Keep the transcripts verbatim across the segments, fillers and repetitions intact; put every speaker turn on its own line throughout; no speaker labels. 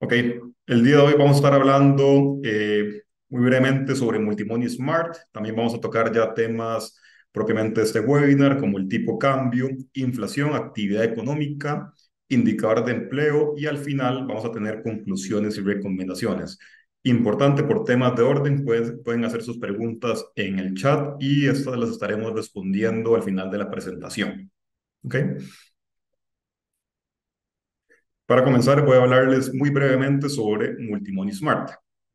Ok, el día de hoy vamos a estar hablando eh, muy brevemente sobre Multimoney Smart. También vamos a tocar ya temas propiamente de este webinar, como el tipo cambio, inflación, actividad económica, indicadores de empleo y al final vamos a tener conclusiones y recomendaciones. Importante por temas de orden, pueden, pueden hacer sus preguntas en el chat y estas las estaremos respondiendo al final de la presentación. ¿Ok? Para comenzar, voy a hablarles muy brevemente sobre Multimoney Smart.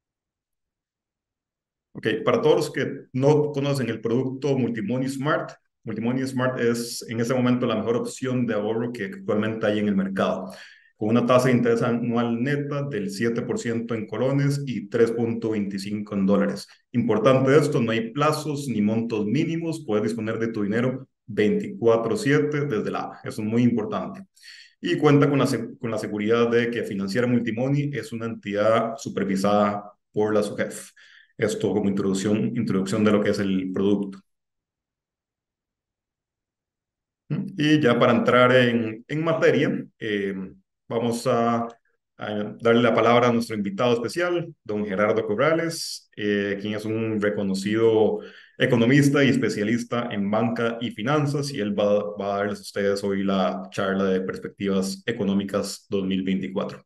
Ok, para todos los que no conocen el producto Multimoney Smart, Multimoney Smart es en este momento la mejor opción de ahorro que actualmente hay en el mercado, con una tasa de interés anual neta del siete por ciento en colones y tres punto veinticinco en dólares. Importante esto, no hay plazos ni montos mínimos, puedes disponer de tu dinero veinticuatro siete desde la app, eso es muy importante. Y cuenta con la, con la seguridad de que Financiera Multimoney es una entidad supervisada por la SUGEF. Esto como introducción, introducción de lo que es el producto. Y ya para entrar en, en materia, eh, vamos a, a darle la palabra a nuestro invitado especial, don Gerardo Corrales, eh, quien es un reconocido economista y especialista en banca y finanzas, y él va, va a darles a ustedes hoy la charla de perspectivas económicas dos mil veinticuatro.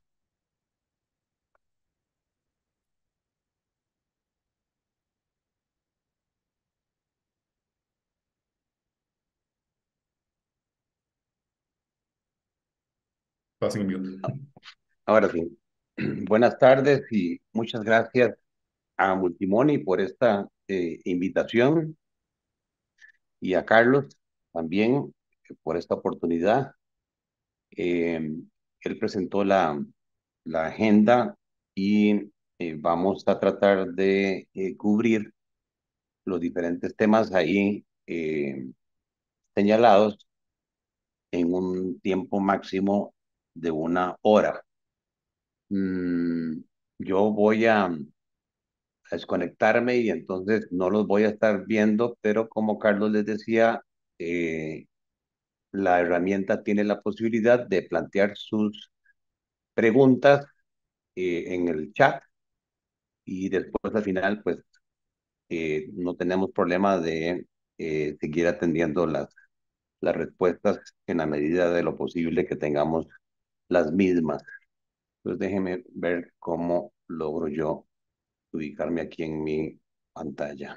Pasen en mute.
Ahora sí, buenas tardes y muchas gracias a Multimoni por esta eh, invitación y a Carlos también eh, por esta oportunidad. Eh, Él presentó la, la agenda y eh, vamos a tratar de eh, cubrir los diferentes temas ahí eh, señalados en un tiempo máximo de una hora. Mm, yo voy a a desconectarme y entonces no los voy a estar viendo, pero como Carlos les decía, eh, la herramienta tiene la posibilidad de plantear sus preguntas eh, en el chat y después al final pues eh, no tenemos problema de eh, seguir atendiendo las, las respuestas en la medida de lo posible que tengamos las mismas. Entonces déjenme ver cómo logro yo ubicarme aquí en mi pantalla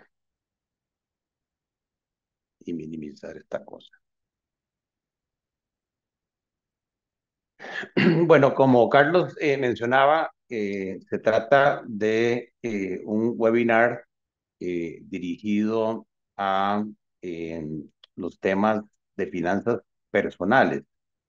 y minimizar esta cosa. Bueno, como Carlos eh, mencionaba, eh, se trata de eh, un webinar eh, dirigido a eh, los temas de finanzas personales.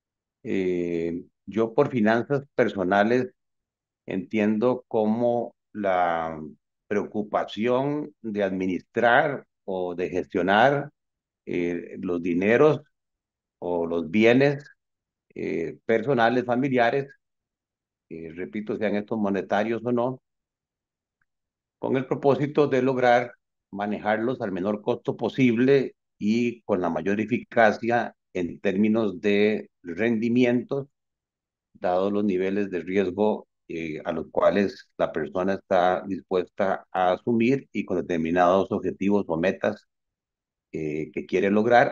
Eh, yo por finanzas personales entiendo como la preocupación de administrar o de gestionar eh, los dineros o los bienes eh, personales, familiares, eh, repito, sean estos monetarios o no, con el propósito de lograr manejarlos al menor costo posible y con la mayor eficacia en términos de rendimientos, dados los niveles de riesgo eh, a los cuales la persona está dispuesta a asumir y con determinados objetivos o metas eh, que quiere lograr.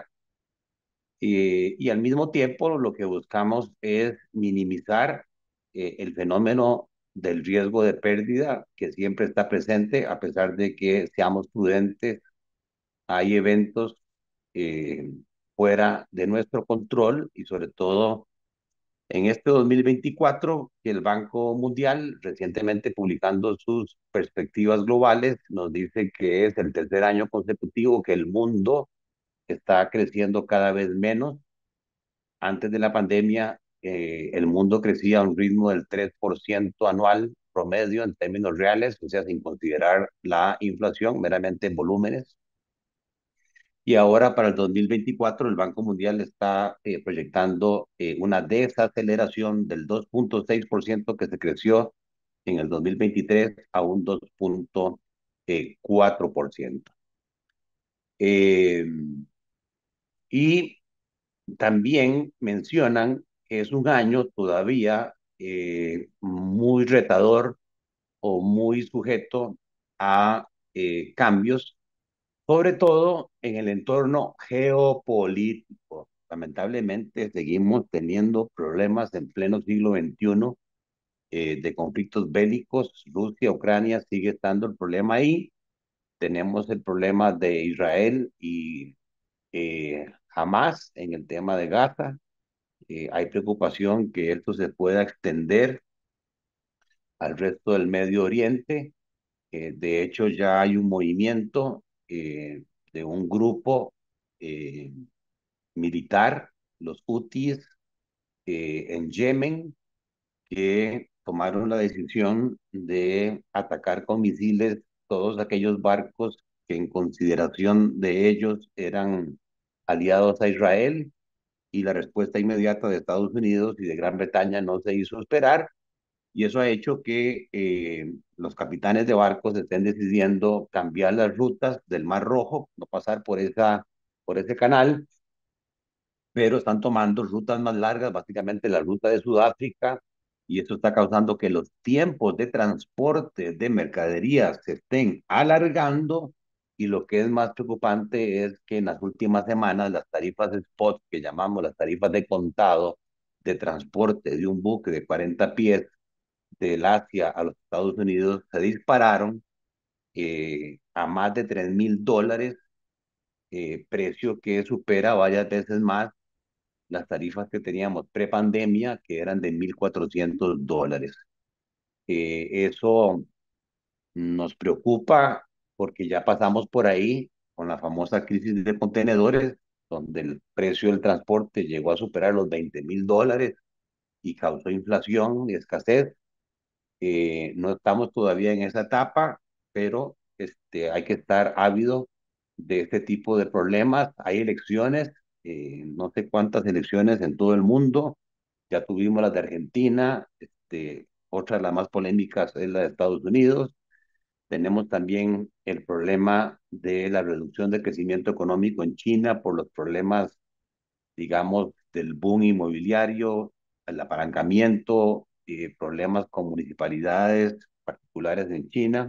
Eh, y al mismo tiempo lo que buscamos es minimizar eh, el fenómeno del riesgo de pérdida que siempre está presente a pesar de que seamos prudentes. Hay eventos eh, fuera de nuestro control y sobre todo en este dos mil veinticuatro que el Banco Mundial recientemente publicando sus perspectivas globales nos dice que es el tercer año consecutivo que el mundo está creciendo cada vez menos. Antes de la pandemia, eh, el mundo crecía a un ritmo del tres por ciento anual promedio en términos reales, o sea, sin considerar la inflación, meramente en volúmenes. Y ahora para el dos mil veinticuatro el Banco Mundial está eh, proyectando eh, una desaceleración del dos punto seis por ciento que se creció en el dos mil veintitrés a un dos punto cuatro por ciento. Eh, y también mencionan que es un año todavía eh, muy retador o muy sujeto a eh, cambios, sobre todo en el entorno geopolítico. Lamentablemente seguimos teniendo problemas en pleno siglo veintiuno, eh, de conflictos bélicos. Rusia, Ucrania sigue estando el problema ahí. Tenemos el problema de Israel y eh, Hamas en el tema de Gaza. Eh, hay preocupación que esto se pueda extender al resto del Medio Oriente. Eh, de hecho, ya hay un movimiento eh, de un grupo eh, militar, los Hutis, eh, en Yemen, que tomaron la decisión de atacar con misiles todos aquellos barcos que en consideración de ellos eran aliados a Israel, y la respuesta inmediata de Estados Unidos y de Gran Bretaña no se hizo esperar, y eso ha hecho que eh, los capitanes de barcos estén decidiendo cambiar las rutas del Mar Rojo, no pasar por, esa, por ese canal, pero están tomando rutas más largas, básicamente la ruta de Sudáfrica, y eso está causando que los tiempos de transporte de mercaderías se estén alargando, y lo que es más preocupante es que en las últimas semanas las tarifas de spot, que llamamos las tarifas de contado de transporte de un buque de cuarenta pies del Asia a los Estados Unidos, se dispararon eh, a más de tres mil dólares, eh, precio que supera varias veces más las tarifas que teníamos pre-pandemia, que eran de mil cuatrocientos dólares. Eh, eso nos preocupa porque ya pasamos por ahí con la famosa crisis de contenedores, donde el precio del transporte llegó a superar los veinte mil dólares y causó inflación y escasez. Eh, no estamos todavía en esa etapa, pero este, hay que estar ávido de este tipo de problemas. Hay elecciones, eh, no sé cuántas elecciones en todo el mundo. Ya tuvimos las de Argentina, este, otra de las más polémicas es la de Estados Unidos. Tenemos también el problema de la reducción del crecimiento económico en China por los problemas, digamos, del boom inmobiliario, el apalancamiento, eh, problemas con municipalidades particulares en China.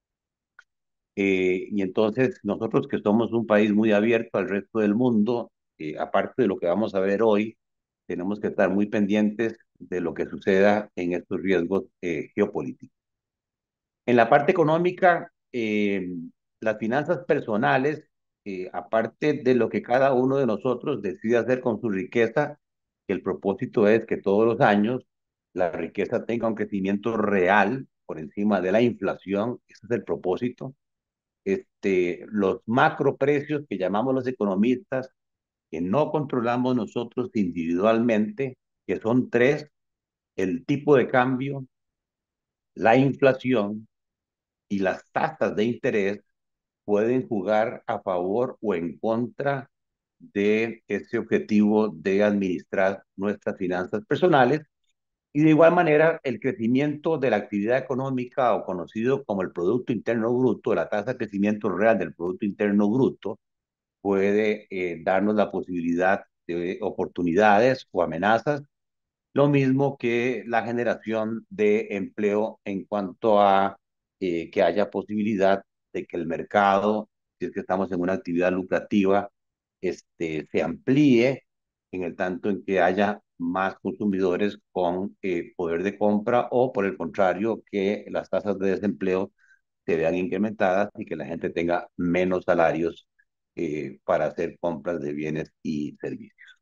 Eh, y entonces nosotros, que somos un país muy abierto al resto del mundo, eh, aparte de lo que vamos a ver hoy, tenemos que estar muy pendientes de lo que suceda en estos riesgos eh, geopolíticos. En la parte económica, eh, las finanzas personales, eh, aparte de lo que cada uno de nosotros decide hacer con su riqueza, que el propósito es que todos los años la riqueza tenga un crecimiento real por encima de la inflación. Ese es el propósito. Este, los macroprecios que llamamos los economistas, que no controlamos nosotros individualmente, que son tres: el tipo de cambio, la inflación y las tasas de interés, pueden jugar a favor o en contra de ese objetivo de administrar nuestras finanzas personales. Y de igual manera, el crecimiento de la actividad económica, o conocido como el Producto Interno Bruto, la tasa de crecimiento real del Producto Interno Bruto, puede eh, darnos la posibilidad de oportunidades o amenazas, lo mismo que la generación de empleo en cuanto a eh, que haya posibilidad de que el mercado, si es que estamos en una actividad lucrativa, este, se amplíe en el tanto en que haya más consumidores con eh, poder de compra, o por el contrario, que las tasas de desempleo se vean incrementadas y que la gente tenga menos salarios eh, para hacer compras de bienes y servicios.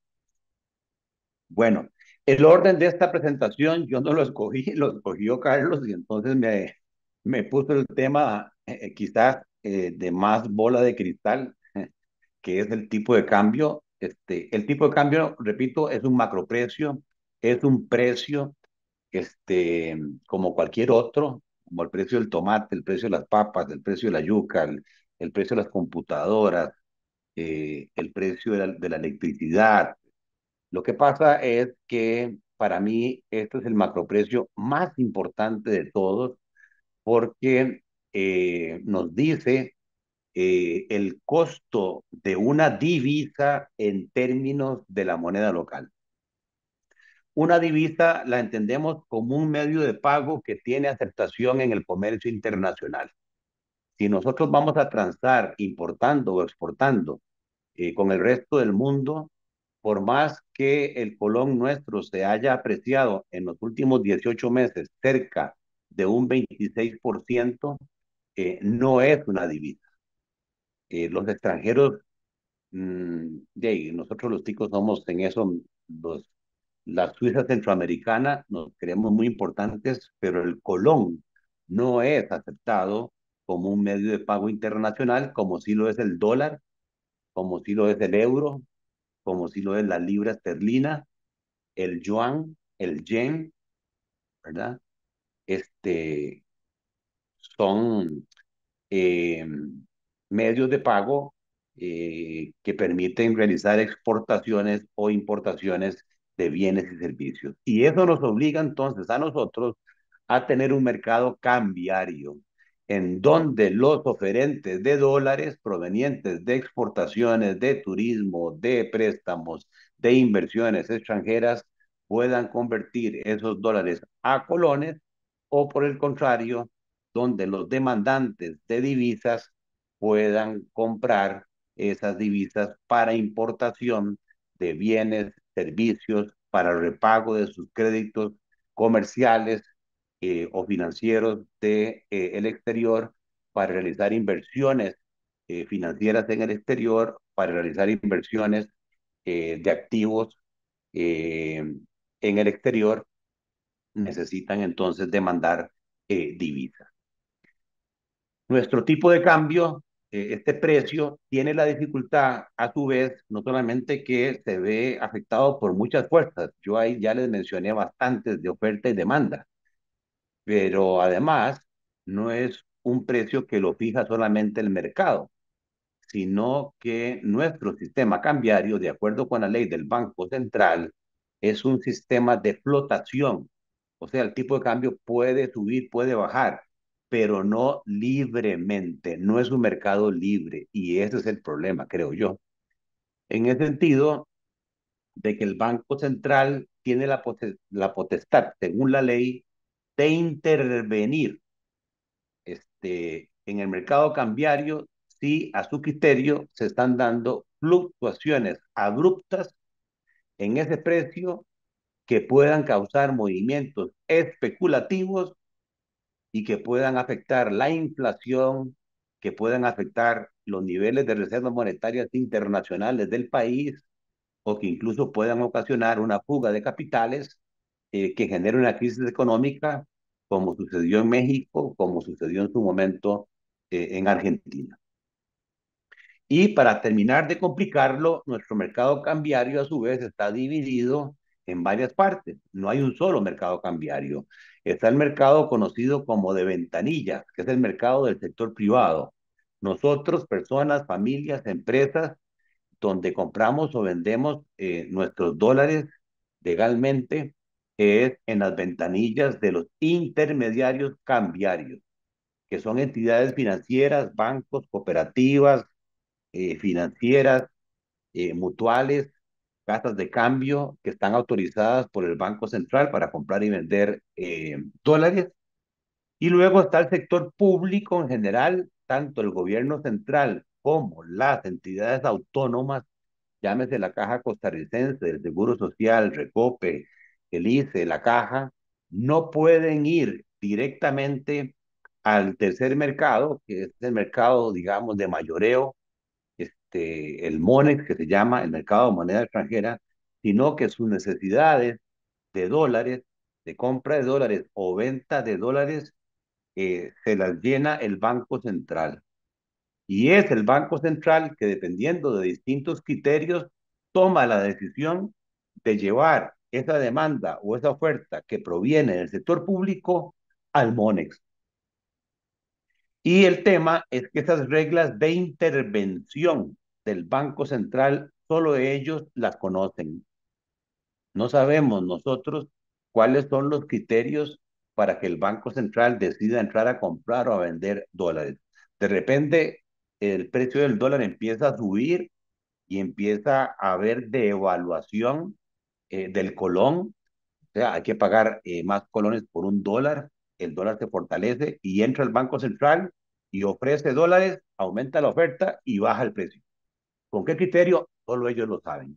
Bueno, el orden de esta presentación yo no lo escogí, lo escogió Carlos, y entonces me, me puso el tema eh, quizás eh, de más bola de cristal, que es el tipo de cambio. Este, el tipo de cambio, repito, es un macroprecio, es un precio, este, como cualquier otro, como el precio del tomate, el precio de las papas, el precio de la yuca, el, el precio de las computadoras, eh, el precio de la, de la electricidad. Lo que pasa es que para mí este es el macroprecio más importante de todos, porque eh, nos dice eh, el costo de una divisa en términos de la moneda local. Una divisa la entendemos como un medio de pago que tiene aceptación en el comercio internacional. Si nosotros vamos a transar importando o exportando eh, con el resto del mundo, por más que el colón nuestro se haya apreciado en los últimos dieciocho meses cerca de un veintiséis por ciento, eh, no es una divisa. Eh, los extranjeros, mmm, de ahí, nosotros los ticos somos en eso, los, la Suiza centroamericana, nos creemos muy importantes, pero el colón no es aceptado como un medio de pago internacional, como sí lo es el dólar, como sí lo es el euro, como sí lo es la libra esterlina, el yuan, el yen, ¿verdad? Este, son eh, medios de pago eh, que permiten realizar exportaciones o importaciones de bienes y servicios. Y eso nos obliga entonces a nosotros a tener un mercado cambiario en donde los oferentes de dólares provenientes de exportaciones, de turismo, de préstamos, de inversiones extranjeras puedan convertir esos dólares a colones o por el contrario, donde los demandantes de divisas puedan comprar esas divisas para importación de bienes, servicios, para el repago de sus créditos comerciales eh, o financieros del de, eh, exterior, para realizar inversiones eh, financieras en el exterior, para realizar inversiones eh, de activos eh, en el exterior, necesitan entonces demandar eh, divisas. Nuestro tipo de cambio, eh, este precio, tiene la dificultad, a su vez, no solamente que se ve afectado por muchas fuerzas, yo ahí ya les mencioné bastantes de oferta y demanda, pero además no es un precio que lo fija solamente el mercado, sino que nuestro sistema cambiario, de acuerdo con la ley del Banco Central, es un sistema de flotación. O sea, el tipo de cambio puede subir, puede bajar, pero no libremente, no es un mercado libre. Y ese es el problema, creo yo. En el sentido de que el Banco Central tiene la, potes la potestad, según la ley, de intervenir este, en el mercado cambiario si a su criterio se están dando fluctuaciones abruptas en ese precio que puedan causar movimientos especulativos y que puedan afectar la inflación, que puedan afectar los niveles de reservas monetarias internacionales del país o que incluso puedan ocasionar una fuga de capitales eh, que genere una crisis económica, como sucedió en México, como sucedió en su momento eh, en Argentina. Y para terminar de complicarlo, nuestro mercado cambiario a su vez está dividido en varias partes. No hay un solo mercado cambiario. Está el mercado conocido como de ventanilla, que es el mercado del sector privado. Nosotros, personas, familias, empresas, donde compramos o vendemos eh, nuestros dólares legalmente, es en las ventanillas de los intermediarios cambiarios, que son entidades financieras, bancos, cooperativas, eh, financieras, eh, mutuales, casas de cambio que están autorizadas por el Banco Central para comprar y vender eh, dólares. Y luego está el sector público en general, tanto el gobierno central como las entidades autónomas, llámese la Caja Costarricense, el Seguro Social, Recope, el I C E, la Caja, no pueden ir directamente al tercer mercado, que es el mercado, digamos, de mayoreo, este, el MONEX, que se llama el mercado de moneda extranjera, sino que sus necesidades de dólares, de compra de dólares o venta de dólares, eh, se las llena el Banco Central. Y es el Banco Central que, dependiendo de distintos criterios, toma la decisión de llevar esa demanda o esa oferta que proviene del sector público al MONEX. Y el tema es que esas reglas de intervención del Banco Central, solo ellos las conocen. No sabemos nosotros cuáles son los criterios para que el Banco Central decida entrar a comprar o a vender dólares. De repente, el precio del dólar empieza a subir y empieza a haber devaluación eh, del colón, sea, hay que pagar eh, más colones por un dólar, el dólar se fortalece y entra el Banco Central y ofrece dólares, aumenta la oferta y baja el precio. ¿Con qué criterio? Solo ellos lo saben.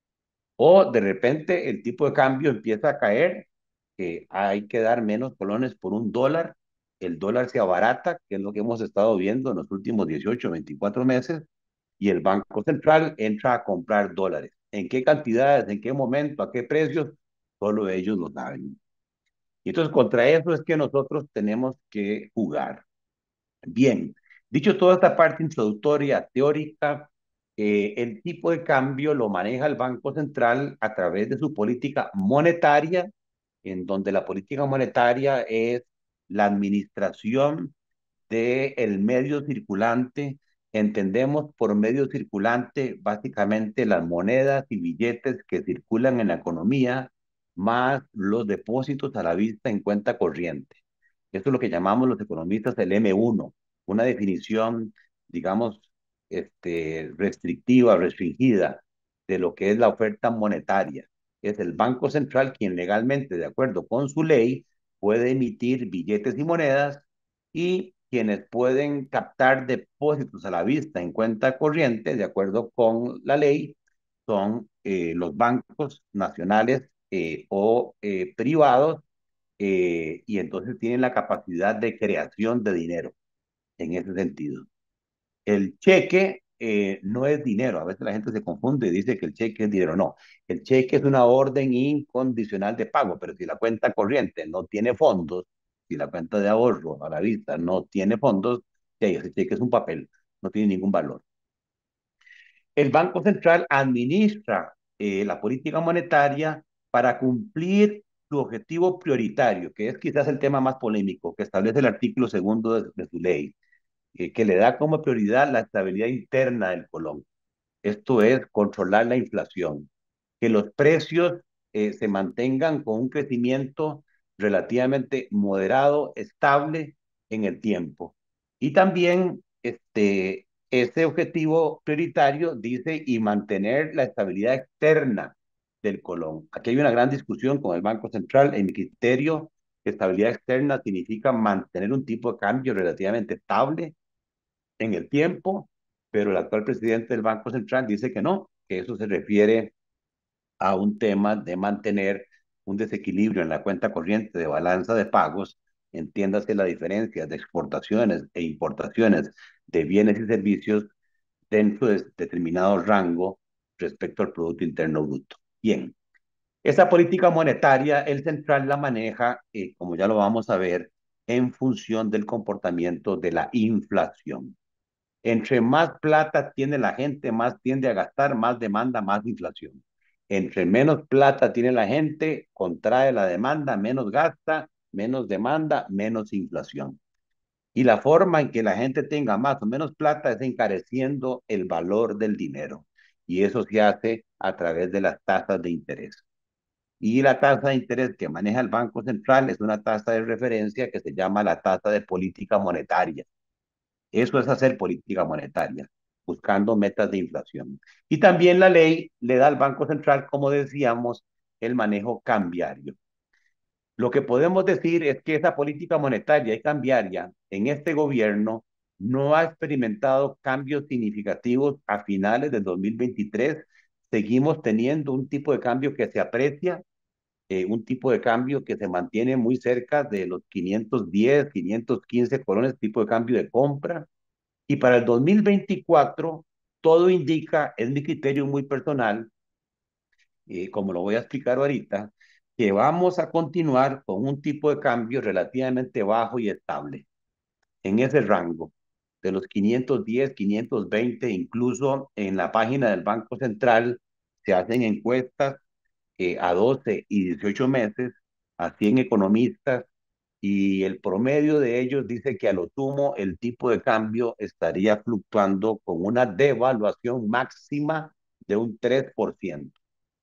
O de repente el tipo de cambio empieza a caer, que hay que dar menos colones por un dólar, el dólar se abarata, que es lo que hemos estado viendo en los últimos dieciocho, veinticuatro meses, y el Banco Central entra a comprar dólares. ¿En qué cantidades, en qué momento, a qué precios? Solo ellos lo saben. Y entonces contra eso es que nosotros tenemos que jugar. Bien, dicho toda esta parte introductoria, teórica, eh, el tipo de cambio lo maneja el Banco Central a través de su política monetaria, en donde la política monetaria es la administración del medio circulante. Entendemos por medio circulante básicamente las monedas y billetes que circulan en la economía, más los depósitos a la vista en cuenta corriente. Esto es lo que llamamos los economistas el M uno, una definición, digamos, este, restrictiva, restringida de lo que es la oferta monetaria. Es el Banco Central quien legalmente, de acuerdo con su ley, puede emitir billetes y monedas, y quienes pueden captar depósitos a la vista en cuenta corriente, de acuerdo con la ley, son eh, los bancos nacionales eh, o eh, privados, eh, y entonces tienen la capacidad de creación de dinero en ese sentido. El cheque eh, no es dinero. A veces la gente se confunde y dice que el cheque es dinero. No, el cheque es una orden incondicional de pago, pero si la cuenta corriente no tiene fondos, si la cuenta de ahorro a la vista no tiene fondos, sí, ese cheque es un papel, no tiene ningún valor. El Banco Central administra eh, la política monetaria para cumplir su objetivo prioritario, que es quizás el tema más polémico que establece el artículo segundo de, de su ley, eh, que le da como prioridad la estabilidad interna del colón. Esto es controlar la inflación, que los precios eh, se mantengan con un crecimiento relativamente moderado, estable en el tiempo. Y también este, ese objetivo prioritario dice y mantener la estabilidad externa del colón. Aquí hay una gran discusión con el Banco Central. En mi criterio, estabilidad externa significa mantener un tipo de cambio relativamente estable en el tiempo, pero el actual presidente del Banco Central dice que no, que eso se refiere a un tema de mantener un desequilibrio en la cuenta corriente de balanza de pagos, entiéndase la diferencia de exportaciones e importaciones de bienes y servicios dentro de determinado rango respecto al Producto Interno Bruto. Bien, esa política monetaria, el central la maneja, eh, como ya lo vamos a ver, en función del comportamiento de la inflación. Entre más plata tiene la gente, más tiende a gastar, más demanda, más inflación. Entre menos plata tiene la gente, contrae la demanda, menos gasta, menos demanda, menos inflación. Y la forma en que la gente tenga más o menos plata es encareciendo el valor del dinero. Y eso se hace a través de las tasas de interés. Y la tasa de interés que maneja el Banco Central es una tasa de referencia que se llama la tasa de política monetaria. Eso es hacer política monetaria, buscando metas de inflación. Y también la ley le da al Banco Central, como decíamos, el manejo cambiario. Lo que podemos decir es que esa política monetaria y cambiaria en este gobierno no ha experimentado cambios significativos a finales del dos mil veintitrés. Seguimos teniendo un tipo de cambio que se aprecia, eh, un tipo de cambio que se mantiene muy cerca de los quinientos diez, quinientos quince colones, tipo de cambio de compra. Y para el dos mil veinticuatro, todo indica, es mi criterio muy personal, eh, como lo voy a explicar ahorita, que vamos a continuar con un tipo de cambio relativamente bajo y estable, en ese rango, de los quinientos diez, quinientos veinte, incluso en la página del Banco Central se hacen encuestas eh, a doce y dieciocho meses a cien economistas, y el promedio de ellos dice que a lo sumo el tipo de cambio estaría fluctuando con una devaluación máxima de un tres por ciento.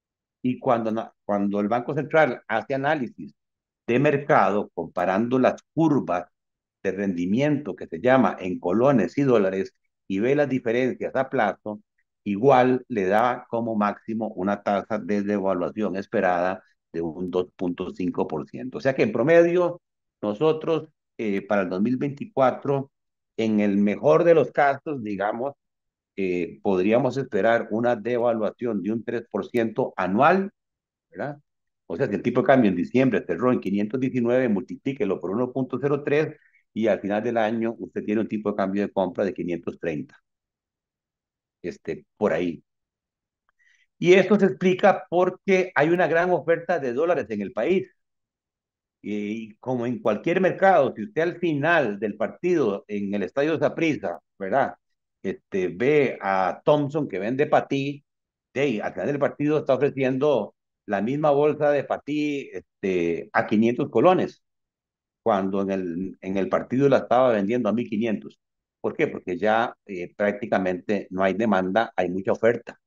Y cuando, cuando el Banco Central hace análisis de mercado, comparando las curvas de rendimiento que se llama en colones y dólares, y ve las diferencias a plazo, igual le da como máximo una tasa de devaluación esperada de un dos punto cinco por ciento. O sea que en promedio, nosotros eh, para el dos mil veinticuatro, en el mejor de los casos, digamos, eh, podríamos esperar una devaluación de un tres por ciento anual, ¿verdad? O sea, si el tipo de cambio en diciembre cerró en quinientos diecinueve, multiplíquelo por uno punto cero tres y al final del año usted tiene un tipo de cambio de compra de quinientos treinta, este, por ahí. Y esto se explica porque hay una gran oferta de dólares en el país. Y como en cualquier mercado, si usted al final del partido en el estadio de Saprissa, ¿verdad? Este, ve a Thompson que vende patí, hey, al final del partido está ofreciendo la misma bolsa de patí este, a quinientos colones, cuando en el, en el partido la estaba vendiendo a mil quinientos. ¿Por qué? Porque ya eh, prácticamente no hay demanda, hay mucha oferta.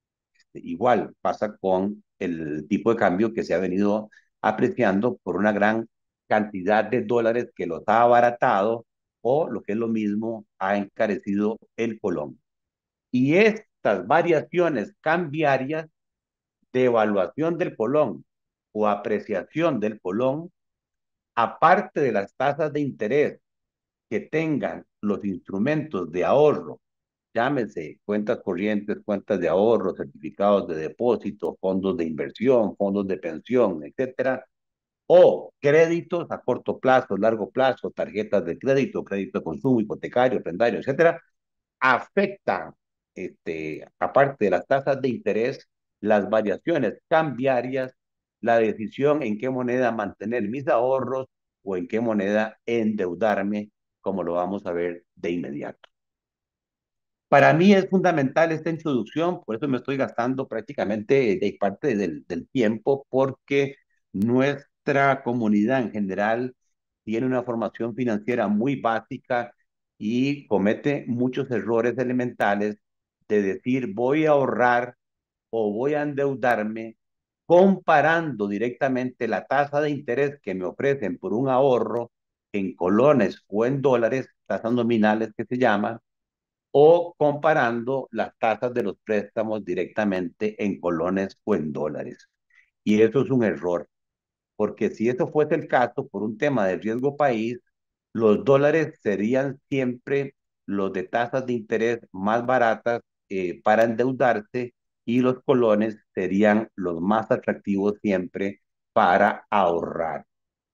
Igual pasa con el tipo de cambio que se ha venido apreciando por una gran cantidad de dólares que los ha abaratado o, lo que es lo mismo, ha encarecido el colón. Y estas variaciones cambiarias de evaluación del colón o apreciación del colón, aparte de las tasas de interés que tengan los instrumentos de ahorro, llámese cuentas corrientes, cuentas de ahorro, certificados de depósito, fondos de inversión, fondos de pensión, etcétera, o créditos a corto plazo, largo plazo, tarjetas de crédito, crédito de consumo, hipotecario, prendario, etcétera, afectan, este, aparte de las tasas de interés, las variaciones cambiarias, la decisión en qué moneda mantener mis ahorros o en qué moneda endeudarme, como lo vamos a ver de inmediato. Para mí es fundamental esta introducción, por eso me estoy gastando prácticamente de parte del, del tiempo, porque nuestra comunidad en general tiene una formación financiera muy básica y comete muchos errores elementales de decir voy a ahorrar o voy a endeudarme comparando directamente la tasa de interés que me ofrecen por un ahorro en colones o en dólares, tasas nominales que se llaman, o comparando las tasas de los préstamos directamente en colones o en dólares. Y eso es un error, porque si eso fuese el caso, por un tema de riesgo país, los dólares serían siempre los de tasas de interés más baratas eh, para endeudarse y los colones serían los más atractivos siempre para ahorrar.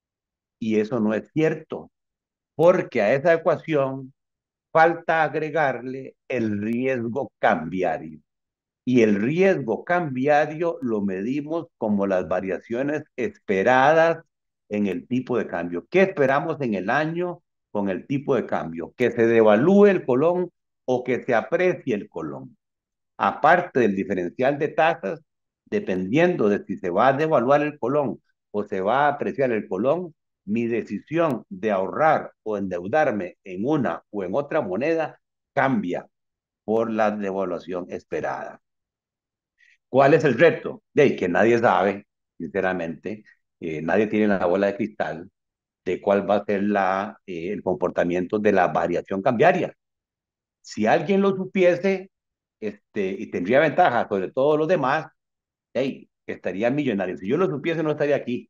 Y eso no es cierto, porque a esa ecuación falta agregarle el riesgo cambiario. Y el riesgo cambiario lo medimos como las variaciones esperadas en el tipo de cambio. ¿Qué esperamos en el año con el tipo de cambio? Que se devalúe el colón o que se aprecie el colón. Aparte del diferencial de tasas, dependiendo de si se va a devaluar el colón o se va a apreciar el colón, mi decisión de ahorrar o endeudarme en una o en otra moneda cambia por la devaluación esperada. ¿Cuál es el reto? De que nadie sabe, sinceramente, eh, nadie tiene la bola de cristal de cuál va a ser la, eh, el comportamiento de la variación cambiaria. Si alguien lo supiese, este, y tendría ventaja sobre todos los demás, hey, estaría millonario. Si yo lo supiese, no estaría aquí,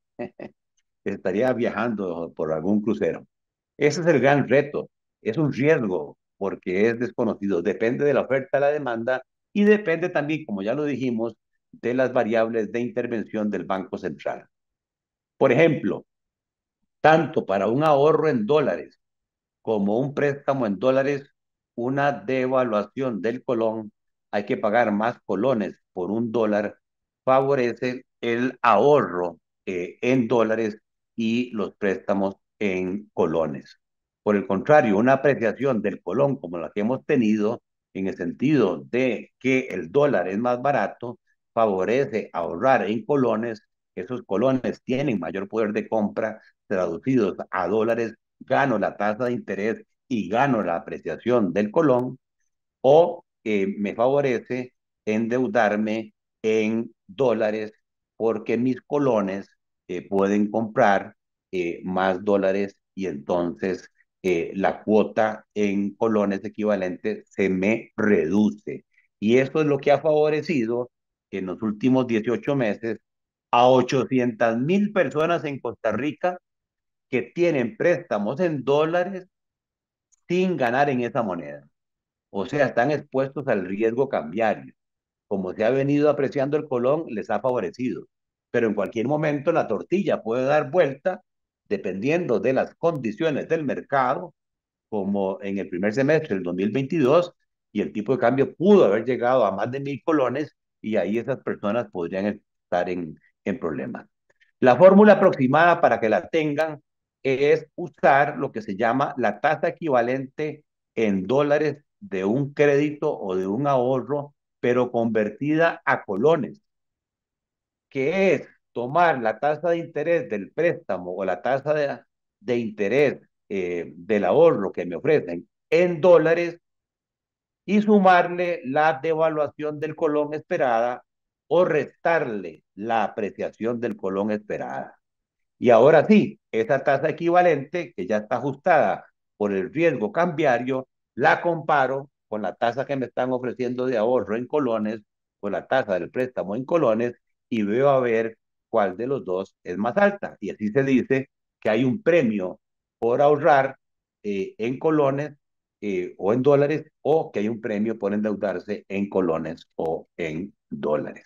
estaría viajando por algún crucero. Ese es el gran reto. Es un riesgo porque es desconocido. Depende de la oferta, la demanda y depende también, como ya lo dijimos, de las variables de intervención del Banco Central. Por ejemplo, tanto para un ahorro en dólares como un préstamo en dólares, una devaluación del colón, hay que pagar más colones por un dólar, favorece el ahorro eh, en dólares y los préstamos en colones. Por el contrario, una apreciación del colón como la que hemos tenido, en el sentido de que el dólar es más barato, favorece ahorrar en colones, esos colones tienen mayor poder de compra, traducidos a dólares, gano la tasa de interés y gano la apreciación del colón, o eh, me favorece endeudarme en dólares porque mis colones eh, pueden comprar eh, más dólares y entonces eh, la cuota en colones equivalentes se me reduce. Y eso es lo que ha favorecido en los últimos dieciocho meses a ochocientas mil personas en Costa Rica que tienen préstamos en dólares sin ganar en esa moneda. O sea, están expuestos al riesgo cambiario. Como se ha venido apreciando el colón, les ha favorecido. Pero en cualquier momento la tortilla puede dar vuelta dependiendo de las condiciones del mercado, como en el primer semestre del dos mil veintidós, y el tipo de cambio pudo haber llegado a más de mil colones, y ahí esas personas podrían estar en, en problemas. La fórmula aproximada para que la tengan es usar lo que se llama la tasa equivalente en dólares de un crédito o de un ahorro, pero convertida a colones, que es tomar la tasa de interés del préstamo o la tasa de, de interés eh, del ahorro que me ofrecen en dólares y sumarle la devaluación del colón esperada o restarle la apreciación del colón esperada. Y ahora sí, esa tasa equivalente, que ya está ajustada por el riesgo cambiario, la comparo con la tasa que me están ofreciendo de ahorro en colones, con la tasa del préstamo en colones, y veo a ver cuál de los dos es más alta. Y así se dice que hay un premio por ahorrar eh, en colones eh, o en dólares, o que hay un premio por endeudarse en colones o en dólares.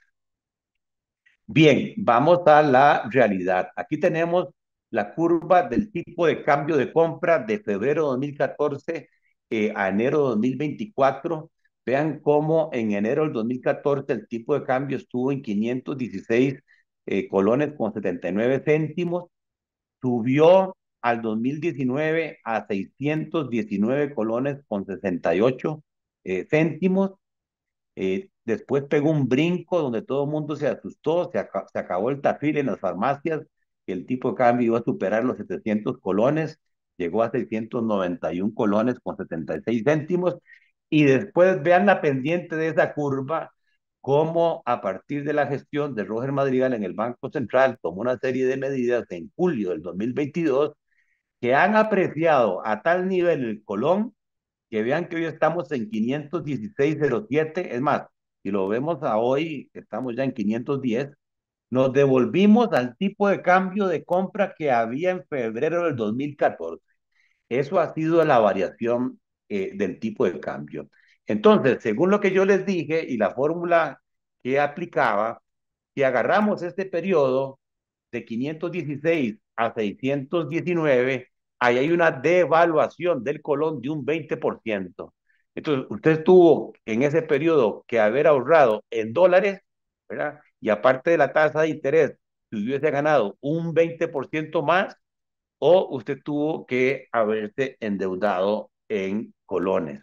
Bien, vamos a la realidad. Aquí tenemos la curva del tipo de cambio de compra de febrero de dos mil catorce eh, a enero de dos mil veinticuatro. Vean cómo en enero del dos mil catorce el tipo de cambio estuvo en quinientos dieciséis eh, colones con setenta y nueve céntimos. Subió al dos mil diecinueve a seiscientos diecinueve colones con sesenta y ocho eh, céntimos. Eh, después pegó un brinco donde todo el mundo se asustó, se, aca se acabó el tafil en las farmacias, que el tipo de cambio iba a superar los setecientos colones, llegó a seiscientos noventa y uno colones con setenta y seis céntimos, y después vean la pendiente de esa curva, cómo a partir de la gestión de Roger Madrigal en el Banco Central tomó una serie de medidas en julio del dos mil veintidós que han apreciado a tal nivel el colón que vean que hoy estamos en quinientos dieciséis punto cero siete, es más, si lo vemos a hoy, estamos ya en quinientos diez, nos devolvimos al tipo de cambio de compra que había en febrero del dos mil catorce. Eso ha sido la variación eh, del tipo de cambio. Entonces, según lo que yo les dije y la fórmula que aplicaba, si agarramos este periodo de quinientos dieciséis a seiscientos diecinueve, ahí hay una devaluación del colón de un veinte por ciento. Entonces, usted tuvo en ese periodo que haber ahorrado en dólares, ¿verdad? Y aparte de la tasa de interés, si hubiese ganado un veinte por ciento más, o usted tuvo que haberse endeudado en colones.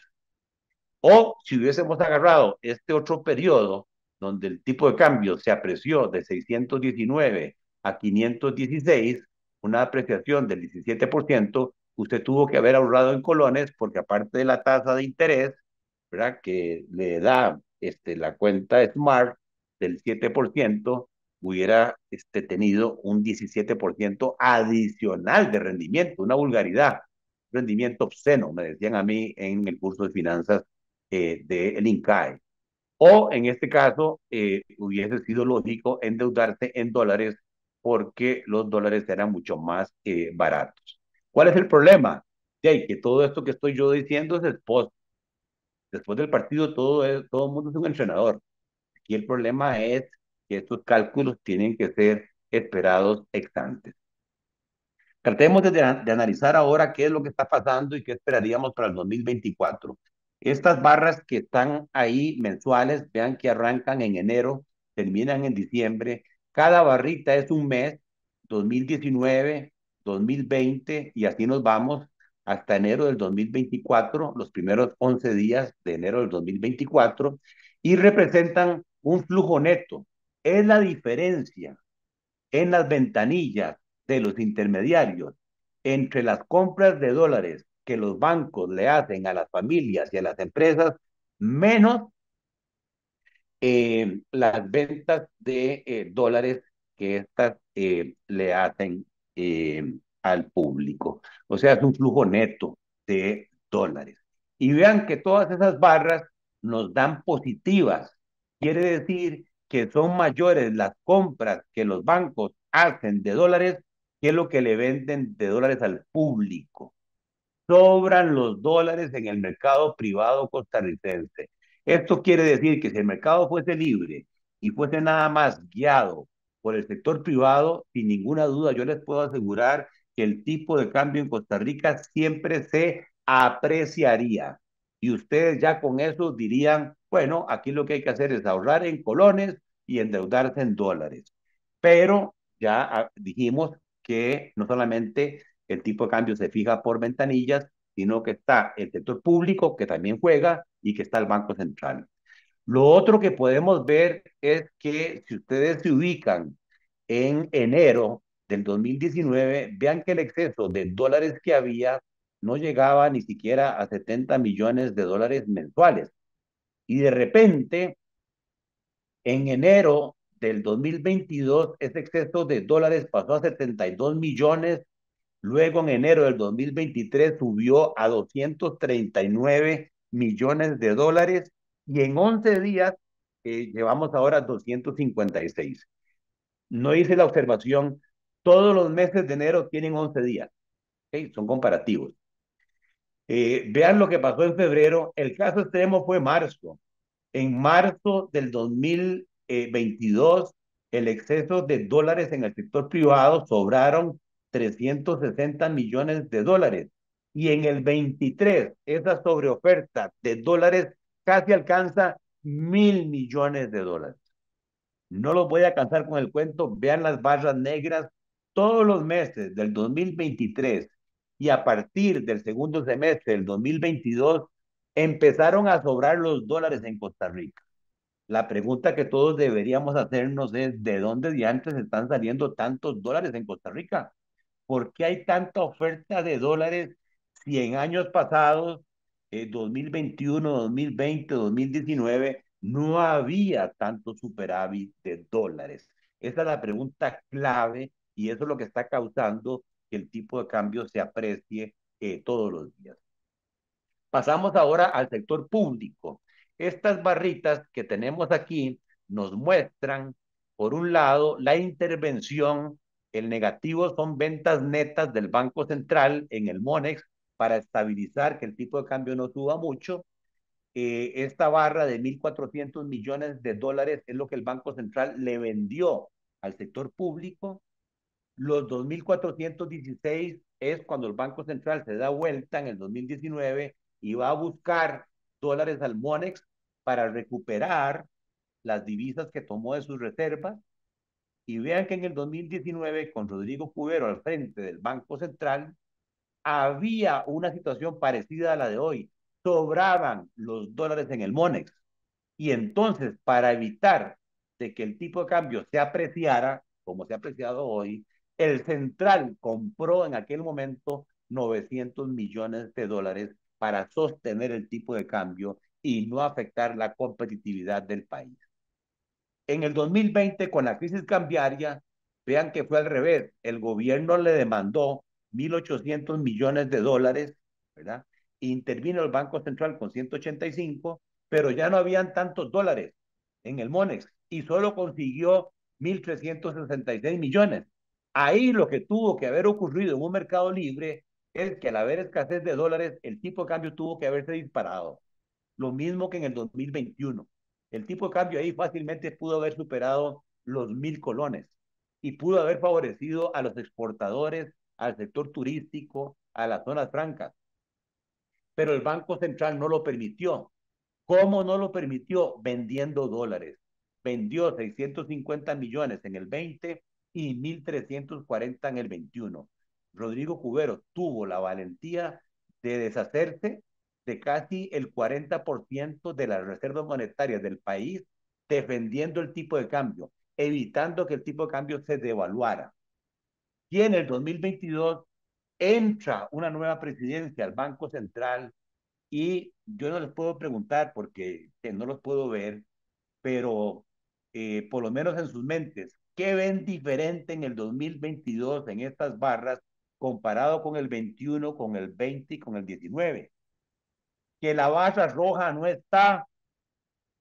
O si hubiésemos agarrado este otro periodo donde el tipo de cambio se apreció de seiscientos diecinueve a quinientos dieciséis, una apreciación del diecisiete por ciento, usted tuvo que haber ahorrado en colones porque aparte de la tasa de interés, ¿verdad? Que le da este, la cuenta Smart del siete por ciento, hubiera este, tenido un diecisiete por ciento adicional de rendimiento, una vulgaridad, rendimiento obsceno, me decían a mí en el curso de finanzas eh, del INCAE. O en este caso, eh, hubiese sido lógico endeudarse en dólares porque los dólares eran mucho más eh, baratos. ¿Cuál es el problema? Sí, que todo esto que estoy yo diciendo es después, después del partido, todo, es, todo el mundo es un entrenador. Aquí el problema es que estos cálculos tienen que ser esperados ex ante. Tratemos de, de analizar ahora qué es lo que está pasando y qué esperaríamos para el dos mil veinticuatro. Estas barras que están ahí mensuales, vean que arrancan en enero, terminan en diciembre. Cada barrita es un mes, dos mil diecinueve, dos mil veinte, y así nos vamos hasta enero del dos mil veinticuatro, los primeros once días de enero del dos mil veinticuatro, y representan un flujo neto. Es la diferencia en las ventanillas de los intermediarios entre las compras de dólares que los bancos le hacen a las familias y a las empresas, menos eh, las ventas de eh, dólares que éstas eh, le hacen eh, al público. O sea, es un flujo neto de dólares. Y vean que todas esas barras nos dan positivas. Quiere decir que son mayores las compras que los bancos hacen de dólares que lo que le venden de dólares al público. Sobran los dólares en el mercado privado costarricense. Esto quiere decir que si el mercado fuese libre y fuese nada más guiado por el sector privado, sin ninguna duda yo les puedo asegurar que el tipo de cambio en Costa Rica siempre se apreciaría. Y ustedes ya con eso dirían, bueno, aquí lo que hay que hacer es ahorrar en colones y endeudarse en dólares. Pero ya ah, dijimos que no solamente el tipo de cambio se fija por ventanillas, sino que está el sector público que también juega y que está el Banco Central. Lo otro que podemos ver es que si ustedes se ubican en enero del dos mil diecinueve, vean que el exceso de dólares que había no llegaba ni siquiera a setenta millones de dólares mensuales. Y de repente, en enero del dos mil veintidós, ese exceso de dólares pasó a setenta y dos millones. Luego, en enero del dos mil veintitrés, subió a doscientos treinta y nueve millones de dólares y en once días eh, llevamos ahora doscientos cincuenta y seis. No hice la observación, todos los meses de enero tienen once días, ¿okay? Son comparativos. Eh, vean lo que pasó en febrero. El caso extremo fue marzo. En marzo del dos mil veintidós, el exceso de dólares en el sector privado sobraron trescientos sesenta millones de dólares. Y en el veintitrés, esa sobreoferta de dólares casi alcanza mil millones de dólares. No los voy a cansar con el cuento, vean las barras negras todos los meses del dos mil veintitrés y a partir del segundo semestre del dos mil veintidós empezaron a sobrar los dólares en Costa Rica. La pregunta que todos deberíamos hacernos es, ¿de dónde diantres están saliendo tantos dólares en Costa Rica? ¿Por qué hay tanta oferta de dólares si en años pasados, eh, dos mil veintiuno, dos mil veinte, dos mil diecinueve, no había tanto superávit de dólares? Esa es la pregunta clave y eso es lo que está causando que el tipo de cambio se aprecie eh, todos los días. Pasamos ahora al sector público. Estas barritas que tenemos aquí nos muestran, por un lado, la intervención. El negativo son ventas netas del Banco Central en el MONEX para estabilizar que el tipo de cambio no suba mucho. Eh, esta barra de mil cuatrocientos millones de dólares es lo que el Banco Central le vendió al sector público. Los dos mil cuatrocientos dieciséis es cuando el Banco Central se da vuelta en el dos mil diecinueve y va a buscar dólares al MONEX para recuperar las divisas que tomó de sus reservas. Y vean que en el dos mil diecinueve, con Rodrigo Cubero al frente del Banco Central, había una situación parecida a la de hoy. Sobraban los dólares en el MONEX. Y entonces, para evitar de que el tipo de cambio se apreciara, como se ha apreciado hoy, el central compró en aquel momento novecientos millones de dólares para sostener el tipo de cambio y no afectar la competitividad del país. En el dos mil veinte, con la crisis cambiaria, vean que fue al revés. El gobierno le demandó mil ochocientos millones de dólares, ¿verdad? Intervino el Banco Central con ciento ochenta y cinco, pero ya no habían tantos dólares en el MONEX y solo consiguió mil trescientos sesenta y seis millones. Ahí lo que tuvo que haber ocurrido en un mercado libre es que al haber escasez de dólares, el tipo de cambio tuvo que haberse disparado. Lo mismo que en el dos mil veintiuno. El tipo de cambio ahí fácilmente pudo haber superado los mil colones y pudo haber favorecido a los exportadores, al sector turístico, a las zonas francas. Pero el Banco Central no lo permitió. ¿Cómo no lo permitió? Vendiendo dólares. Vendió seiscientos cincuenta millones en el veinte y mil trescientos cuarenta en el veintiuno. Rodrigo Cubero tuvo la valentía de deshacerse de casi el cuarenta por ciento de las reservas monetarias del país, defendiendo el tipo de cambio, evitando que el tipo de cambio se devaluara. Y en el dos mil veintidós entra una nueva presidencia al Banco Central y yo no les puedo preguntar porque eh, no los puedo ver, pero eh, por lo menos en sus mentes, ¿qué ven diferente en el dos mil veintidós en estas barras comparado con el veintiuno, con el veinte y con el diecinueve? Que la barra roja no está,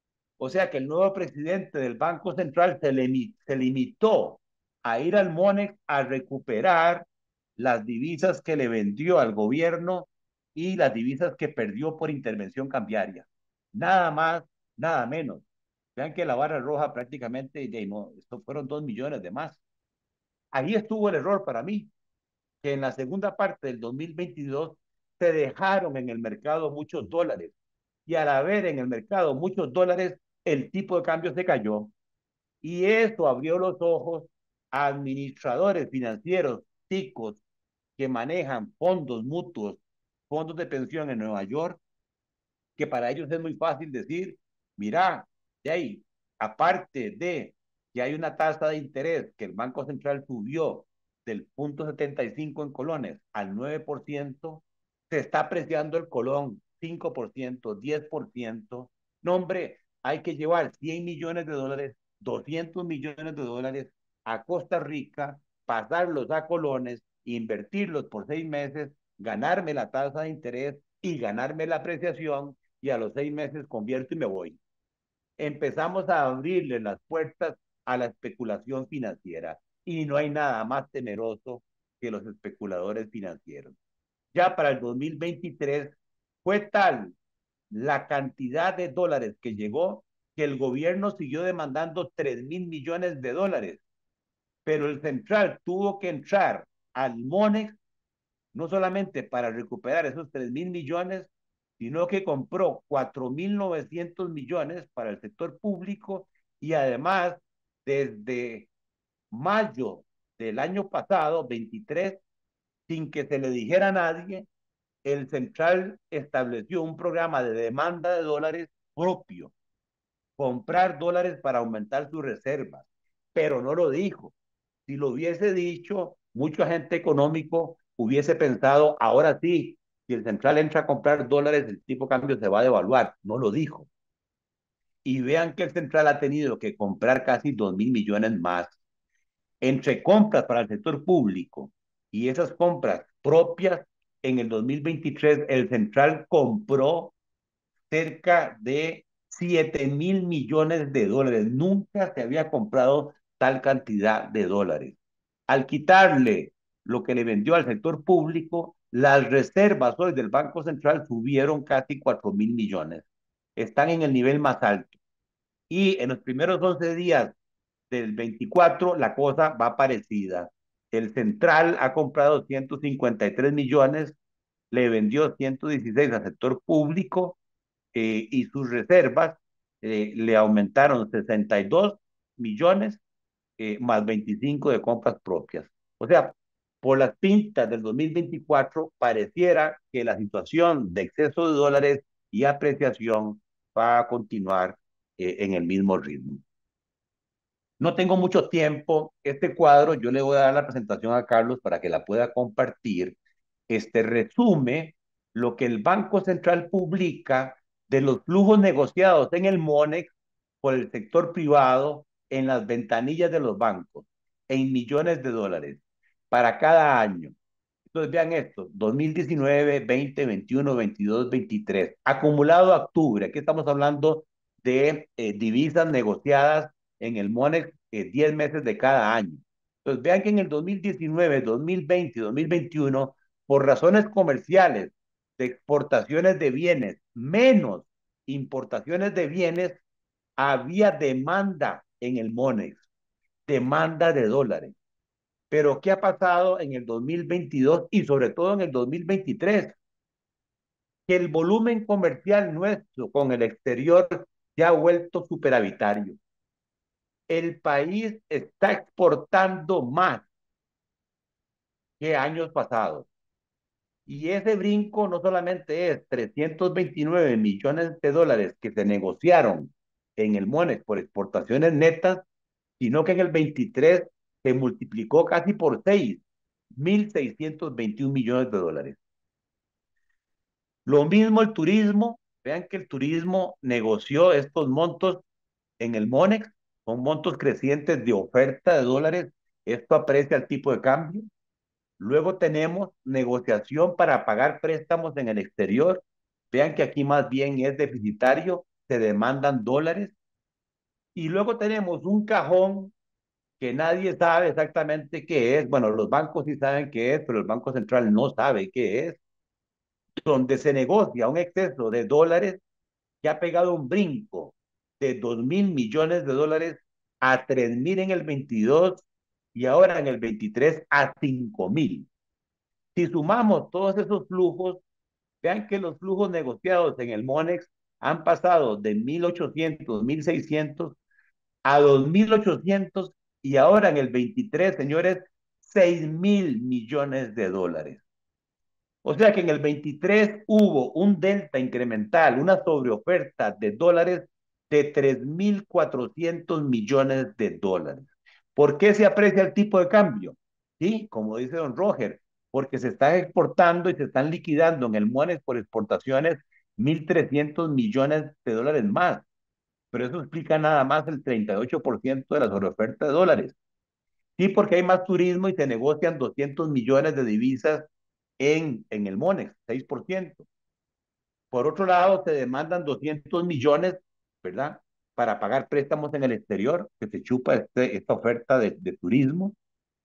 O sea que el nuevo presidente del Banco Central se, limi se limitó a ir al MONEX a recuperar las divisas que le vendió al gobierno y las divisas que perdió por intervención cambiaria. Nada más, nada menos. Vean que la barra roja prácticamente, no, esto fueron dos millones de más. Ahí estuvo el error para mí, que en la segunda parte del dos mil veintidós se dejaron en el mercado muchos dólares y al haber en el mercado muchos dólares, el tipo de cambio se cayó y eso abrió los ojos a administradores financieros ticos que manejan fondos mutuos, fondos de pensión en Nueva York, que para ellos es muy fácil decir, mira, de ahí, aparte de que hay una tasa de interés que el Banco Central subió del punto setenta y cinco en colones al nueve por ciento, se está apreciando el colón cinco por ciento, diez por ciento. No, hombre, hay que llevar cien millones de dólares, doscientos millones de dólares a Costa Rica, pasarlos a colones, invertirlos por seis meses, ganarme la tasa de interés y ganarme la apreciación y a los seis meses convierto y me voy. Empezamos a abrirle las puertas a la especulación financiera y no hay nada más temeroso que los especuladores financieros. Ya para el dos mil veintitrés fue tal la cantidad de dólares que llegó que el gobierno siguió demandando tres mil millones de dólares, pero el central tuvo que entrar al MONEX no solamente para recuperar esos tres mil millones, sino que compró cuatro mil novecientos millones para el sector público y además desde mayo del año pasado, veintitrés, sin que se le dijera a nadie, el central estableció un programa de demanda de dólares propio, comprar dólares para aumentar sus reservas, pero no lo dijo. Si lo hubiese dicho, mucho agente económico hubiese pensado, ahora sí, si el central entra a comprar dólares, el tipo de cambio se va a devaluar. No lo dijo. Y vean que el central ha tenido que comprar casi dos mil millones más entre compras para el sector público y esas compras propias. En el dos mil veintitrés, el central compró cerca de siete mil millones de dólares. Nunca se había comprado tal cantidad de dólares. Al quitarle lo que le vendió al sector público, las reservas hoy del Banco Central subieron casi cuatro mil millones. Están en el nivel más alto. Y en los primeros once días del veinticuatro, la cosa va parecida. El Central ha comprado ciento cincuenta y tres millones, le vendió ciento dieciséis al sector público, eh, y sus reservas eh, le aumentaron sesenta y dos millones, eh, más veinticinco de compras propias. O sea, por las pintas del dos mil veinticuatro, pareciera que la situación de exceso de dólares y apreciación va a continuar eh, en el mismo ritmo. No tengo mucho tiempo. Este cuadro yo le voy a dar la presentación a Carlos para que la pueda compartir. Este resume lo que el Banco Central publica de los flujos negociados en el MONEX por el sector privado en las ventanillas de los bancos en millones de dólares para cada año. Entonces vean esto, dos mil diecinueve, veinte, veintiuno, veintidós, veintitrés, acumulado a octubre. Aquí estamos hablando de eh, divisas negociadas en el MONEX eh, diez meses de cada año. Entonces vean que en el dos mil diecinueve, dos mil veinte y dos mil veintiuno, por razones comerciales, de exportaciones de bienes, menos importaciones de bienes, había demanda en el MONEX, demanda de dólares. Pero ¿qué ha pasado en el dos mil veintidós y sobre todo en el dos mil veintitrés? Que el volumen comercial nuestro con el exterior se ha vuelto superavitario. El país está exportando más que años pasados. Y ese brinco no solamente es trescientos veintinueve millones de dólares que se negociaron en el MONEX por exportaciones netas, sino que en el veintitrés se multiplicó casi por seis, mil seiscientos veintiún millones de dólares. Lo mismo el turismo, vean que el turismo negoció estos montos en el MONEX, son montos crecientes de oferta de dólares, esto aprecia el tipo de cambio. Luego tenemos negociación para pagar préstamos en el exterior, vean que aquí más bien es deficitario, se demandan dólares. Y luego tenemos un cajón que nadie sabe exactamente qué es. Bueno, los bancos sí saben qué es, pero el Banco Central no sabe qué es, donde se negocia un exceso de dólares que ha pegado un brinco de dos mil millones de dólares a tres mil en el veintidós y ahora en el veintitrés a cinco mil. Si sumamos todos esos flujos, vean que los flujos negociados en el Monex han pasado de mil ochocientos, mil seiscientos a dos mil ochocientos y ahora en el veintitrés, señores, seis mil millones de dólares. O sea que en el veintitrés hubo un delta incremental, una sobreoferta de dólares de tres mil cuatrocientos millones de dólares. ¿Por qué se aprecia el tipo de cambio? Sí, como dice don Roger, porque se están exportando y se están liquidando en el MONES por exportaciones mil trescientos millones de dólares más. Pero eso explica nada más el treinta y ocho por ciento de la sobreoferta de dólares. Sí, porque hay más turismo y se negocian doscientos millones de divisas en, en el MONEX, seis por ciento. Por otro lado, se demandan doscientos millones, ¿verdad? Para pagar préstamos en el exterior, que se chupa este, esta oferta de, de turismo.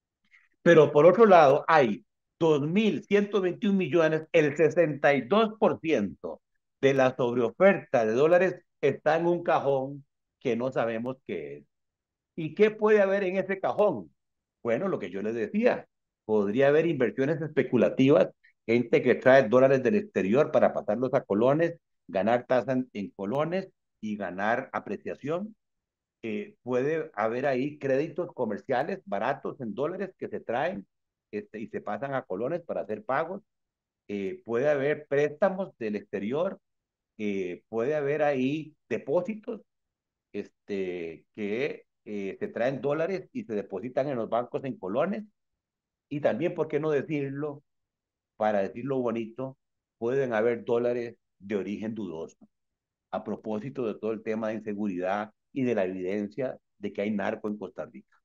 Pero por otro lado, hay dos mil ciento veintiún millones, el sesenta y dos por ciento de la sobreoferta de dólares está en un cajón que no sabemos qué es. ¿Y qué puede haber en ese cajón? Bueno, lo que yo les decía, podría haber inversiones especulativas, gente que trae dólares del exterior para pasarlos a colones, ganar tasa en, en colones y ganar apreciación. Eh, puede haber ahí créditos comerciales baratos en dólares que se traen este, y se pasan a colones para hacer pagos. Eh, puede haber préstamos del exterior, eh, puede haber ahí depósitos este, que eh, se traen dólares y se depositan en los bancos en colones. Y también, ¿por qué no decirlo? Para decirlo bonito, pueden haber dólares de origen dudoso. A propósito de todo el tema de inseguridad y de la evidencia de que hay narco en Costa Rica.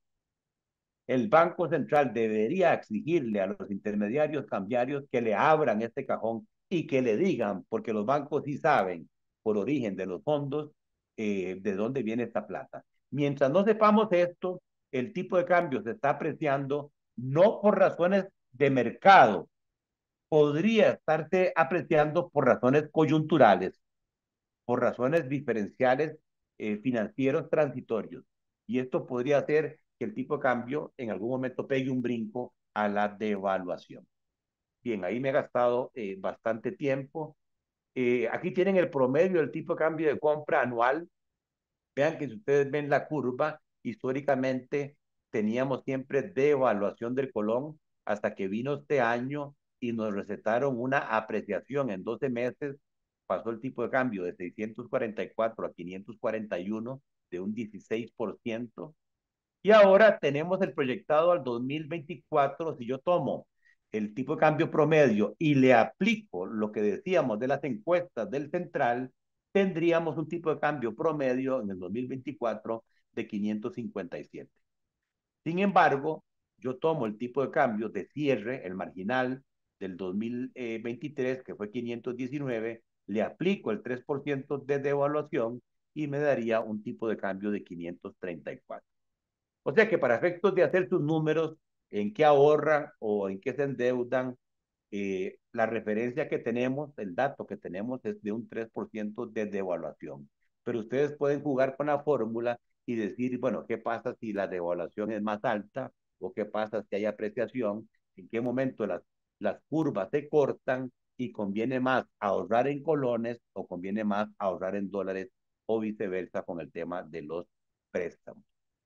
El Banco Central debería exigirle a los intermediarios cambiarios que le abran este cajón y que le digan, porque los bancos sí saben por origen de los fondos eh, de dónde viene esta plata. Mientras no sepamos esto, el tipo de cambio se está apreciando no por razones de mercado, podría estarse apreciando por razones coyunturales, por razones diferenciales eh, financieros transitorios. Y esto podría hacer que el tipo de cambio en algún momento pegue un brinco a la devaluación. Bien, ahí me he gastado eh, bastante tiempo. Eh, aquí tienen el promedio del tipo de cambio de compra anual. Vean que si ustedes ven la curva, históricamente teníamos siempre devaluación del colón hasta que vino este año y nos recetaron una apreciación en doce meses. Pasó el tipo de cambio de seiscientos cuarenta y cuatro a quinientos cuarenta y uno de un dieciséis por ciento. Y ahora tenemos el proyectado al dos mil veinticuatro. Si yo tomo el tipo de cambio promedio y le aplico lo que decíamos de las encuestas del Central, tendríamos un tipo de cambio promedio en el dos mil veinticuatro de quinientos cincuenta y siete. Sin embargo, yo tomo el tipo de cambio de cierre, el marginal del dos mil veintitrés, que fue quinientos diecinueve, le aplico el tres por ciento de devaluación y me daría un tipo de cambio de quinientos treinta y cuatro. O sea que para efectos de hacer sus números, en qué ahorran o en qué se endeudan, eh, la referencia que tenemos, el dato que tenemos es de un tres por ciento de devaluación. Pero ustedes pueden jugar con la fórmula y decir, bueno, ¿qué pasa si la devaluación es más alta? ¿O qué pasa si hay apreciación? ¿En qué momento las, las curvas se cortan y conviene más ahorrar en colones o conviene más ahorrar en dólares o viceversa con el tema de los préstamos?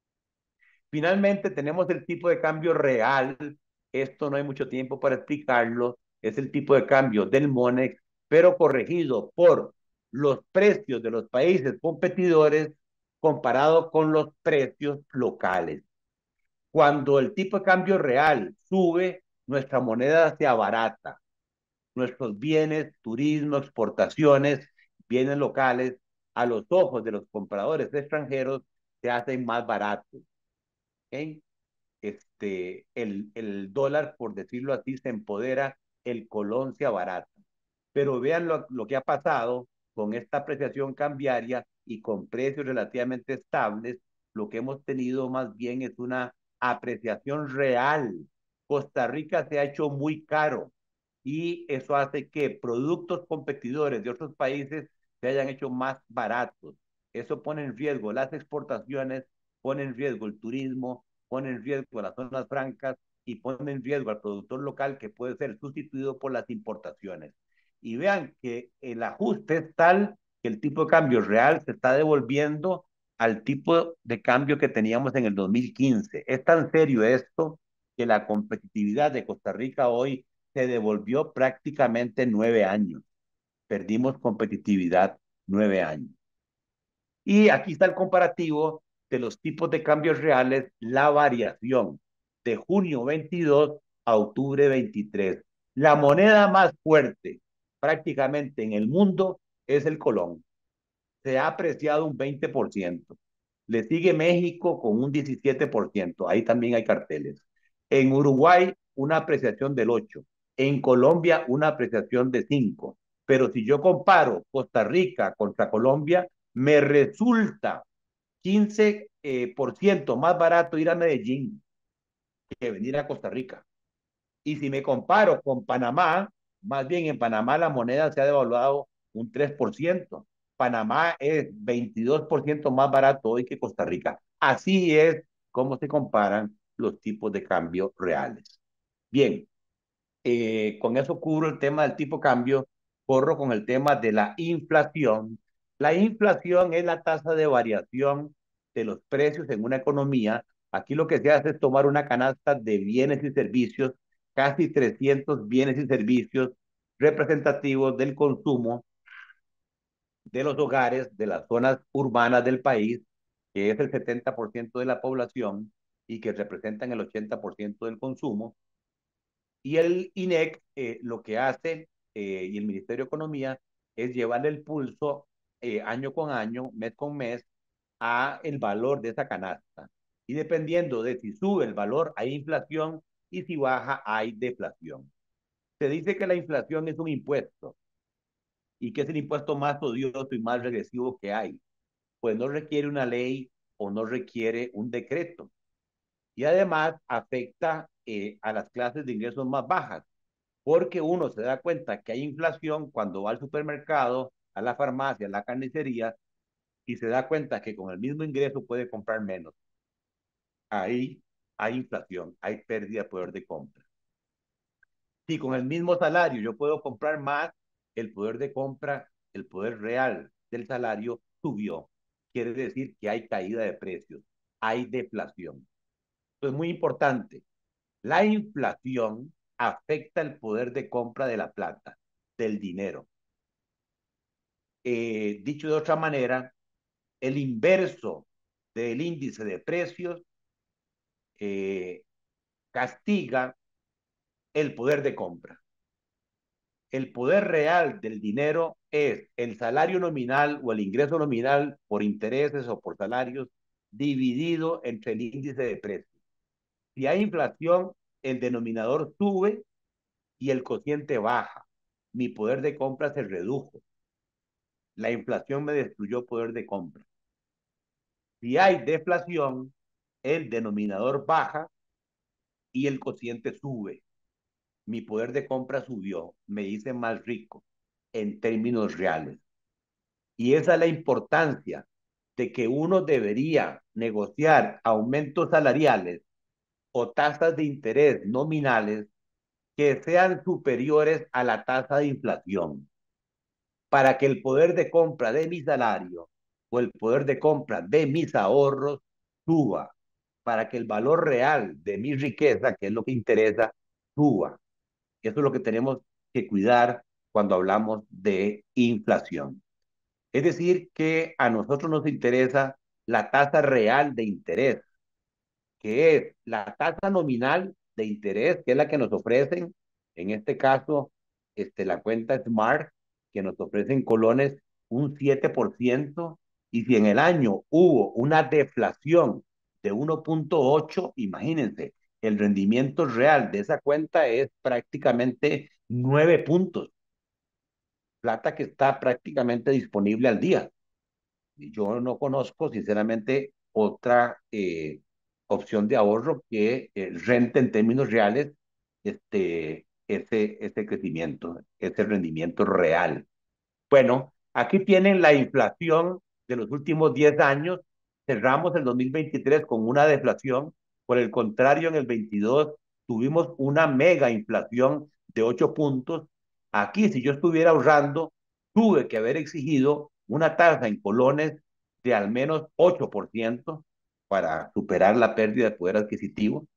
Finalmente tenemos el tipo de cambio real. Esto no hay mucho tiempo para explicarlo. Es el tipo de cambio del MONEX, pero corregido por los precios de los países competidores comparado con los precios locales. Cuando el tipo de cambio real sube, nuestra moneda se abarata. Nuestros bienes, turismo, exportaciones, bienes locales, a los ojos de los compradores extranjeros, se hacen más baratos. ¿Okay? Este, el, el dólar, por decirlo así, se empodera, el colón se abarata. Pero vean lo, lo que ha pasado con esta apreciación cambiaria y con precios relativamente estables, lo que hemos tenido más bien es una apreciación real. Costa Rica se ha hecho muy caro y eso hace que productos competidores de otros países se hayan hecho más baratos. Eso pone en riesgo las exportaciones, pone en riesgo el turismo, pone en riesgo las zonas francas y pone en riesgo al productor local, que puede ser sustituido por las importaciones. Y vean que el ajuste es tal que el tipo de cambio real se está devolviendo al tipo de cambio que teníamos en el dos mil quince. Es tan serio esto que la competitividad de Costa Rica hoy se devolvió prácticamente nueve años. Perdimos competitividad nueve años. Y aquí está el comparativo de los tipos de cambios reales, la variación de junio veintidós a octubre veintitrés. La moneda más fuerte prácticamente en el mundo es el colón. Se ha apreciado un veinte por ciento. Le sigue México con un diecisiete por ciento. Ahí también hay carteles. En Uruguay, una apreciación del ocho por ciento. En Colombia, una apreciación de cinco por ciento. Pero si yo comparo Costa Rica contra Colombia, me resulta quince eh, por ciento más barato ir a Medellín que venir a Costa Rica. Y si me comparo con Panamá, más bien en Panamá la moneda se ha devaluado un tres por ciento. Panamá es veintidós por ciento más barato hoy que Costa Rica. Así es como se comparan los tipos de cambio reales. Bien, eh, con eso cubro el tema del tipo de cambio, corro con el tema de la inflación. La inflación es la tasa de variación de los precios en una economía. Aquí lo que se hace es tomar una canasta de bienes y servicios, casi trescientos bienes y servicios representativos del consumo de los hogares de las zonas urbanas del país, que es el setenta por ciento de la población y que representan el ochenta por ciento del consumo. Y el INEC eh, lo que hace, eh, y el Ministerio de Economía, es llevarle el pulso eh, año con año, mes con mes, a el valor de esa canasta. Y dependiendo de si sube el valor, hay inflación, y si baja, hay deflación. Se dice que la inflación es un impuesto, y que es el impuesto más odioso y más regresivo que hay. Pues no requiere una ley o no requiere un decreto. Y además afecta eh, a las clases de ingresos más bajas, porque uno se da cuenta que hay inflación cuando va al supermercado, a la farmacia, a la carnicería, y se da cuenta que con el mismo ingreso puede comprar menos. Ahí hay inflación, hay pérdida de poder de compra. Si con el mismo salario yo puedo comprar más, el poder de compra, el poder real del salario subió. Quiere decir que hay caída de precios, hay deflación. Esto es muy importante. La inflación afecta el poder de compra de la plata, del dinero. Eh, dicho de otra manera, el inverso del índice de precios eh, castiga el poder de compra. El poder real del dinero es el salario nominal o el ingreso nominal por intereses o por salarios dividido entre el índice de precios. Si hay inflación, el denominador sube y el cociente baja. Mi poder de compra se redujo. La inflación me destruyó poder de compra. Si hay deflación, el denominador baja y el cociente sube. Mi poder de compra subió, me hice más rico en términos reales. Y esa es la importancia de que uno debería negociar aumentos salariales o tasas de interés nominales que sean superiores a la tasa de inflación, para que el poder de compra de mi salario o el poder de compra de mis ahorros suba, para que el valor real de mi riqueza, que es lo que interesa, suba. Eso es lo que tenemos que cuidar cuando hablamos de inflación. Es decir, que a nosotros nos interesa la tasa real de interés, que es la tasa nominal de interés, que es la que nos ofrecen, en este caso, este, la cuenta Smart, que nos ofrecen colones un siete por ciento, y si en el año hubo una deflación de uno punto ocho, imagínense, el rendimiento real de esa cuenta es prácticamente nueve puntos, plata que está prácticamente disponible al día. Yo no conozco, sinceramente, otra eh, opción de ahorro que eh, rente en términos reales este, ese, ese crecimiento, ese rendimiento real. Bueno, aquí tienen la inflación de los últimos diez años. Cerramos el dos mil veintitrés con una deflación. Por el contrario, en el veintidós tuvimos una mega inflación de ocho puntos. Aquí, si yo estuviera ahorrando, tuve que haber exigido una tasa en colones de al menos ocho por ciento para superar la pérdida de poder adquisitivo.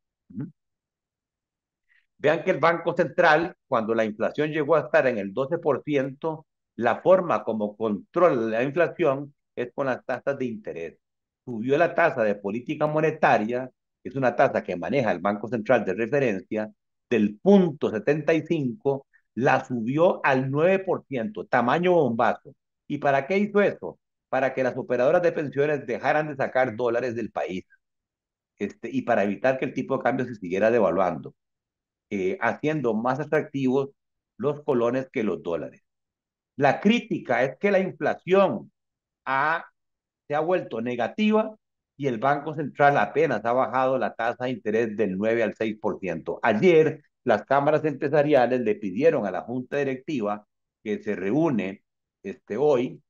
Vean que el Banco Central, cuando la inflación llegó a estar en el doce por ciento, la forma como controla la inflación es con las tasas de interés. Subió la tasa de política monetaria, que es una tasa que maneja el Banco Central de referencia, del punto setenta y cinco, la subió al nueve por ciento, tamaño bombazo. ¿Y para qué hizo eso? Para que las operadoras de pensiones dejaran de sacar dólares del país, este, y para evitar que el tipo de cambio se siguiera devaluando, eh, haciendo más atractivos los colones que los dólares. La crítica es que la inflación ha, se ha vuelto negativa y el Banco Central apenas ha bajado la tasa de interés del nueve al seis por ciento. Ayer las cámaras empresariales le pidieron a la Junta Directiva, que se reúne este, hoy,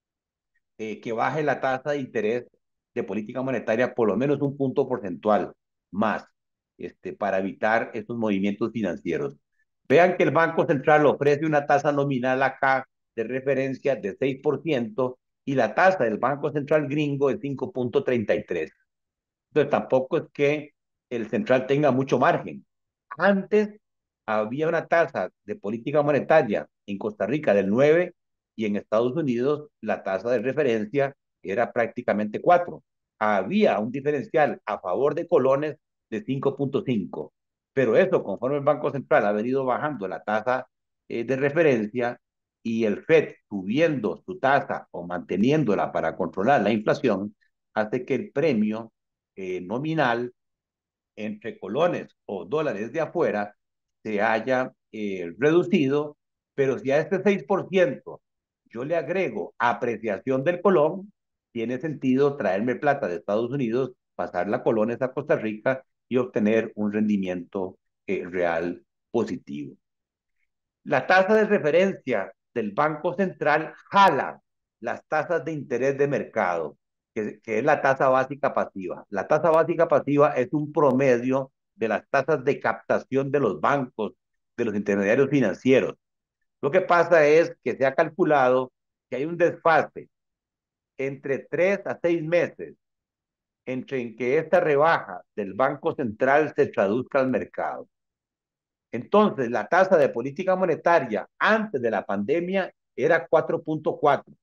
eh, que baje la tasa de interés de política monetaria por lo menos un punto porcentual más, este, para evitar estos movimientos financieros. Vean que el Banco Central ofrece una tasa nominal acá de referencia de seis por ciento y la tasa del Banco Central gringo es cinco punto treinta y tres. Entonces tampoco es que el central tenga mucho margen. Antes había una tasa de política monetaria en Costa Rica del nueve y en Estados Unidos la tasa de referencia era prácticamente cuatro. Había un diferencial a favor de colones de cinco punto cinco. Pero eso, conforme el Banco Central ha venido bajando la tasa eh, de referencia y el Fed subiendo su tasa o manteniéndola para controlar la inflación, hace que el premio eh, nominal entre colones o dólares de afuera se haya eh, reducido, pero si a este seis por ciento yo le agrego apreciación del colón, tiene sentido traerme plata de Estados Unidos, pasarla a colones a Costa Rica y obtener un rendimiento eh, real positivo. La tasa de referencia del Banco Central jala las tasas de interés de mercado, que, que es la tasa básica pasiva. La tasa básica pasiva es un promedio de las tasas de captación de los bancos, de los intermediarios financieros. Lo que pasa es que se ha calculado que hay un desfase entre tres a seis meses entre en que esta rebaja del Banco Central se traduzca al mercado. Entonces, la tasa de política monetaria antes de la pandemia era cuatro punto cuatro.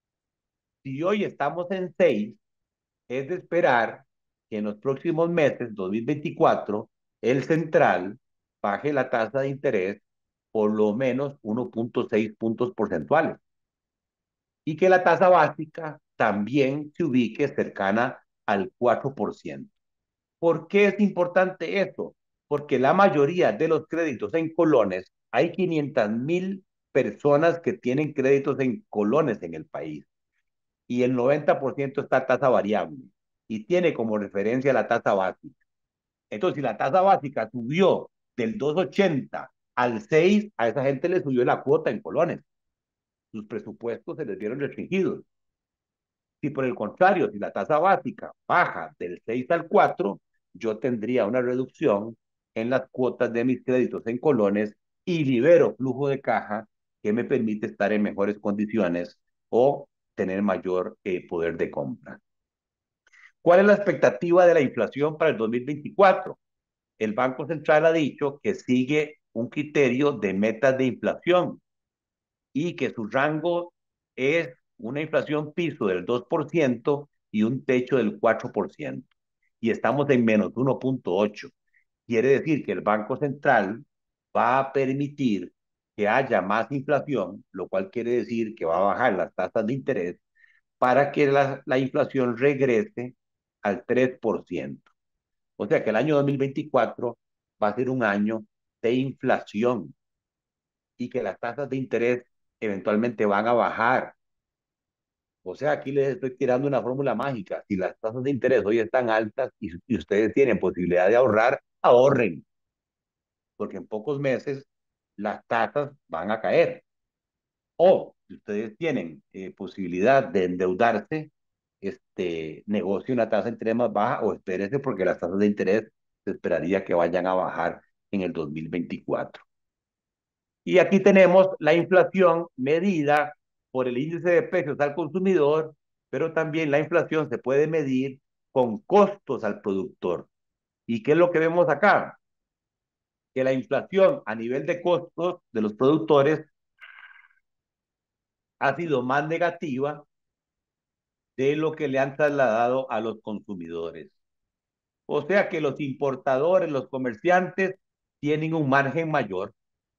Si hoy estamos en seis, es de esperar que en los próximos meses, dos mil veinticuatro, el central baje la tasa de interés por lo menos uno punto seis puntos porcentuales y que la tasa básica también se ubique cercana al cuatro por ciento. ¿Por qué es importante eso? Porque la mayoría de los créditos en colones, hay quinientas mil personas que tienen créditos en colones en el país y el noventa por ciento está a tasa variable y tiene como referencia la tasa básica. Entonces, si la tasa básica subió del dos punto ochenta al seis, a esa gente le subió la cuota en colones. Sus presupuestos se les vieron restringidos. Si por el contrario, si la tasa básica baja del seis al cuatro, yo tendría una reducción en las cuotas de mis créditos en colones y libero flujo de caja que me permite estar en mejores condiciones o tener mayor eh, poder de compra. ¿Cuál es la expectativa de la inflación para el dos mil veinticuatro? El Banco Central ha dicho que sigue un criterio de metas de inflación y que su rango es una inflación piso del dos por ciento y un techo del cuatro por ciento. Y estamos en menos uno punto ocho. Quiere decir que el Banco Central va a permitir que haya más inflación, lo cual quiere decir que va a bajar las tasas de interés para que la, la inflación regrese al tres por ciento. O sea que el año dos mil veinticuatro va a ser un año de inflación y que las tasas de interés eventualmente van a bajar O sea, aquí les estoy tirando una fórmula mágica. Si las tasas de interés hoy están altas y, y ustedes tienen posibilidad de ahorrar, ahorren, porque en pocos meses las tasas van a caer. O si ustedes tienen eh, posibilidad de endeudarse, este, negocie una tasa de interés más baja o espérese porque las tasas de interés se esperaría que vayan a bajar en el dos mil veinticuatro. Y aquí tenemos la inflación medida por el índice de precios al consumidor, pero también la inflación se puede medir con costos al productor. ¿Y qué es lo que vemos acá? Que la inflación a nivel de costos de los productores ha sido más negativa de lo que le han trasladado a los consumidores. O sea que los importadores, los comerciantes, tienen un margen mayor,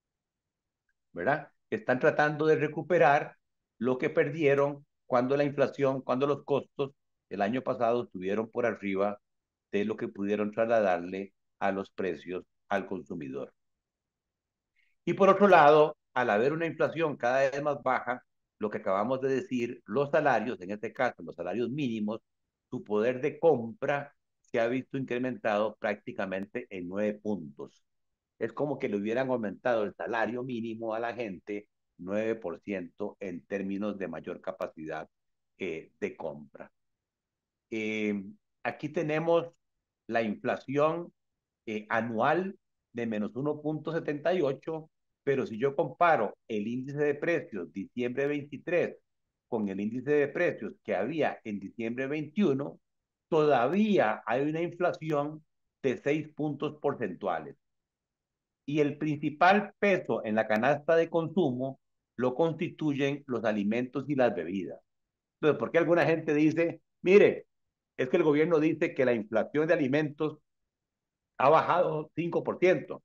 ¿verdad? Están tratando de recuperar lo que perdieron cuando la inflación, cuando los costos el año pasado estuvieron por arriba de lo que pudieron trasladarle a los precios al consumidor. Y por otro lado, al haber una inflación cada vez más baja, lo que acabamos de decir, los salarios, en este caso los salarios mínimos, su poder de compra se ha visto incrementado prácticamente en nueve puntos. Es como que le hubieran aumentado el salario mínimo a la gente nueve por ciento en términos de mayor capacidad eh, de compra. Eh, Aquí tenemos la inflación eh, anual de menos uno punto setenta y ocho, pero si yo comparo el índice de precios diciembre veintitrés con el índice de precios que había en diciembre veintiuno, todavía hay una inflación de seis puntos porcentuales. Y el principal peso en la canasta de consumo lo constituyen los alimentos y las bebidas. Entonces, ¿por qué alguna gente dice, mire, es que el gobierno dice que la inflación de alimentos ha bajado cinco por ciento?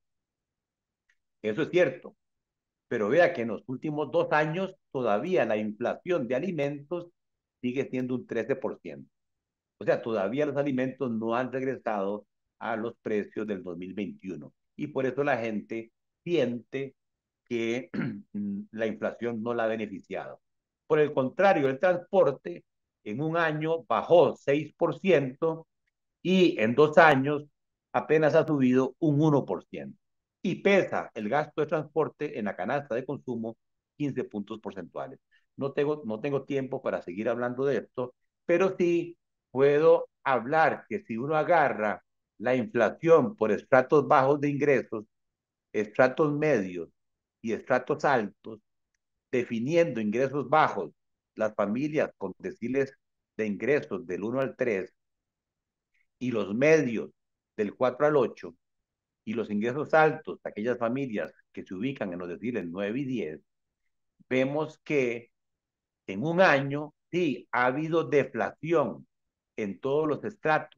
Eso es cierto, pero vea que en los últimos dos años todavía la inflación de alimentos sigue siendo un trece por ciento. O sea, todavía los alimentos no han regresado a los precios del dos mil veintiuno. Y por eso la gente siente que la inflación no la ha beneficiado. Por el contrario, el transporte en un año bajó seis por ciento y en dos años apenas ha subido un uno por ciento. Y pesa el gasto de transporte en la canasta de consumo quince puntos porcentuales. No tengo, no tengo tiempo para seguir hablando de esto, pero sí puedo hablar que si uno agarra la inflación por estratos bajos de ingresos, estratos medios y estratos altos, definiendo ingresos bajos, las familias con deciles de ingresos del uno al tres y los medios del cuatro al ocho y los ingresos altos, aquellas familias que se ubican en los deciles nueve y diez, vemos que en un año sí ha habido deflación en todos los estratos,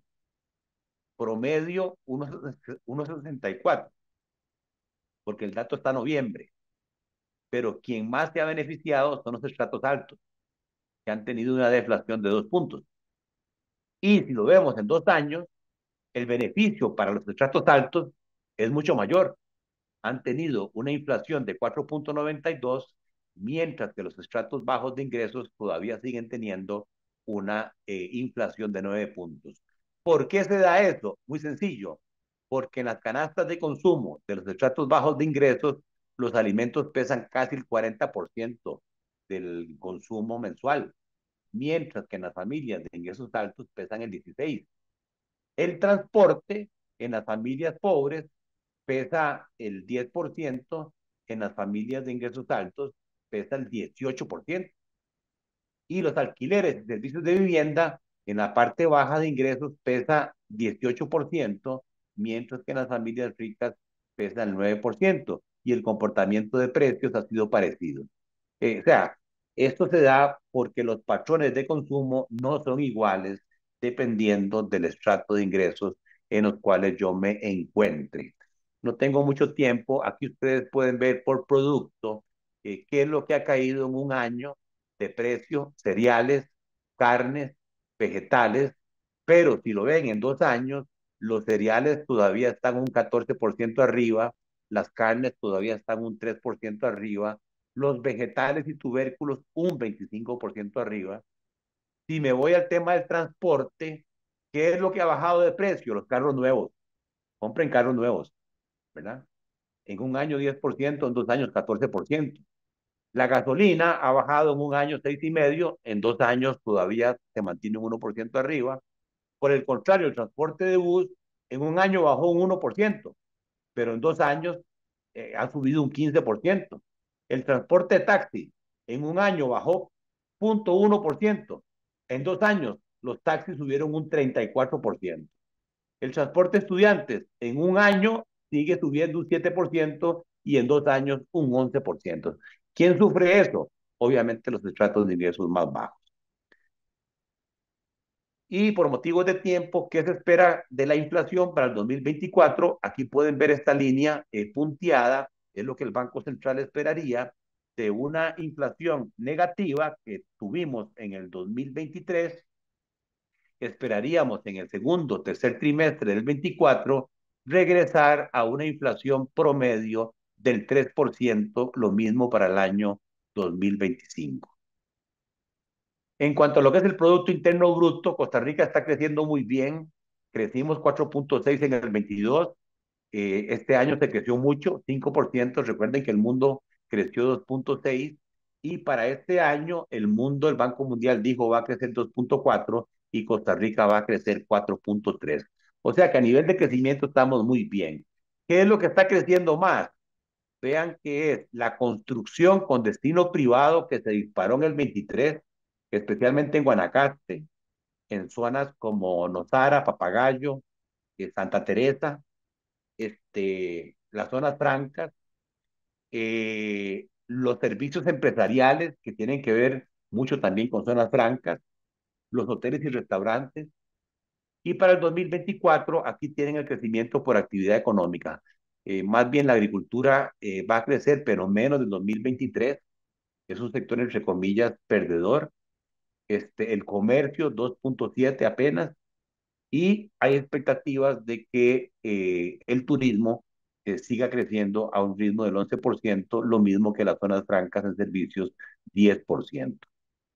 promedio uno coma sesenta y cuatro, porque el dato está en noviembre, pero quien más se ha beneficiado son los estratos altos, que han tenido una deflación de dos puntos. Y si lo vemos en dos años, el beneficio para los estratos altos es mucho mayor. Han tenido una inflación de cuatro punto noventa y dos, mientras que los estratos bajos de ingresos todavía siguen teniendo una eh, inflación de nueve puntos. ¿Por qué se da eso? Muy sencillo, porque en las canastas de consumo de los estratos bajos de ingresos, los alimentos pesan casi el cuarenta por ciento del consumo mensual, mientras que en las familias de ingresos altos pesan el dieciséis por ciento. El transporte en las familias pobres pesa el diez por ciento, en las familias de ingresos altos pesa el dieciocho por ciento. Y los alquileres y servicios de vivienda en la parte baja de ingresos pesa dieciocho por ciento, mientras que en las familias ricas pesa el nueve por ciento. Y el comportamiento de precios ha sido parecido. Eh, o sea, esto se da porque los patrones de consumo no son iguales dependiendo del estrato de ingresos en los cuales yo me encuentre. No tengo mucho tiempo. Aquí ustedes pueden ver por producto eh, qué es lo que ha caído en un año de precio: cereales, carnes, vegetales, pero si lo ven en dos años, los cereales todavía están un catorce por ciento arriba, las carnes todavía están un tres por ciento arriba, los vegetales y tubérculos un veinticinco por ciento arriba, Si me voy al tema del transporte, ¿qué es lo que ha bajado de precio? Los carros nuevos. Compren carros nuevos, ¿verdad? En un año diez por ciento, en dos años catorce por ciento. La gasolina ha bajado en un año seis y medio, en dos años todavía se mantiene un uno por ciento arriba. Por el contrario, el transporte de bus en un año bajó un uno por ciento, pero en dos años eh, ha subido un quince por ciento. El transporte de taxi en un año bajó cero punto uno por ciento. En dos años los taxis subieron un treinta y cuatro por ciento. El transporte de estudiantes en un año sigue subiendo un siete por ciento y en dos años un once por ciento. ¿Quién sufre eso? Obviamente los estratos de ingresos más bajos. Y por motivos de tiempo, ¿qué se espera de la inflación para el dos mil veinticuatro? Aquí pueden ver esta línea eh, punteada, es lo que el Banco Central esperaría de una inflación negativa que tuvimos en el dos mil veintitrés. Esperaríamos en el segundo, tercer trimestre del veinticuatro regresar a una inflación promedio del tres por ciento, lo mismo para el año dos mil veinticinco. En cuanto a lo que es el Producto Interno Bruto, Costa Rica está creciendo muy bien. Crecimos cuatro punto seis en el veintidós. Eh, este año se creció mucho, cinco por ciento. Recuerden que el mundo creció dos punto seis. Y para este año, el mundo, el Banco Mundial dijo va a crecer dos punto cuatro y Costa Rica va a crecer cuatro punto tres. O sea que a nivel de crecimiento estamos muy bien. ¿Qué es lo que está creciendo más? Vean que es la construcción con destino privado que se disparó en el veintitrés, especialmente en Guanacaste, en zonas como Nosara, Papagayo, eh, Santa Teresa, este, las zonas francas, eh, los servicios empresariales que tienen que ver mucho también con zonas francas, los hoteles y restaurantes. Y para el dos mil veinticuatro, aquí tienen el crecimiento por actividad económica. Eh, más bien la agricultura eh, va a crecer, pero menos del dos mil veintitrés. Es un sector, entre comillas, perdedor. Este, el comercio, dos punto siete apenas. Y hay expectativas de que eh, el turismo eh, siga creciendo a un ritmo del once por ciento, lo mismo que las zonas francas en servicios, diez por ciento.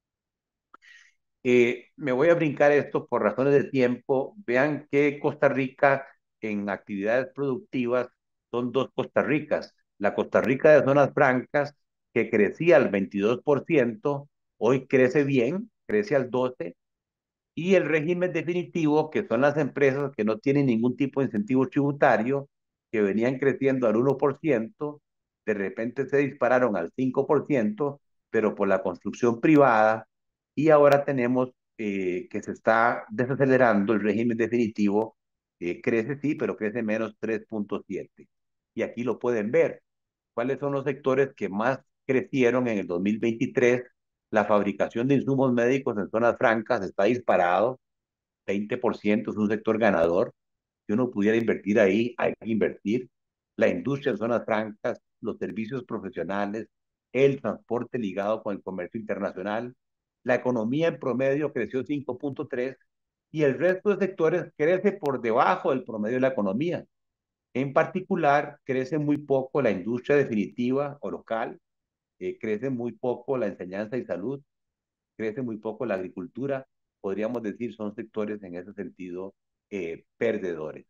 Eh, me voy a brincar esto por razones de tiempo. Vean que Costa Rica en actividades productivas son dos Costa Ricas. La Costa Rica de zonas francas, que crecía al veintidós por ciento, hoy crece bien, crece al doce por ciento. Y el régimen definitivo, que son las empresas que no tienen ningún tipo de incentivo tributario, que venían creciendo al uno por ciento, de repente se dispararon al cinco por ciento, pero por la construcción privada, y ahora tenemos eh, que se está desacelerando el régimen definitivo, eh, crece sí, pero crece menos tres punto siete. Y aquí lo pueden ver. ¿Cuáles son los sectores que más crecieron en el dos mil veintitrés? La fabricación de insumos médicos en zonas francas está disparado, veinte por ciento, es un sector ganador. Si uno pudiera invertir ahí, hay que invertir. La industria en zonas francas, los servicios profesionales, el transporte ligado con el comercio internacional. La economía en promedio creció cinco punto tres y el resto de sectores crece por debajo del promedio de la economía. En particular, crece muy poco la industria definitiva o local, eh, crece muy poco la enseñanza y salud, crece muy poco la agricultura. Podríamos decir son sectores en ese sentido eh, perdedores.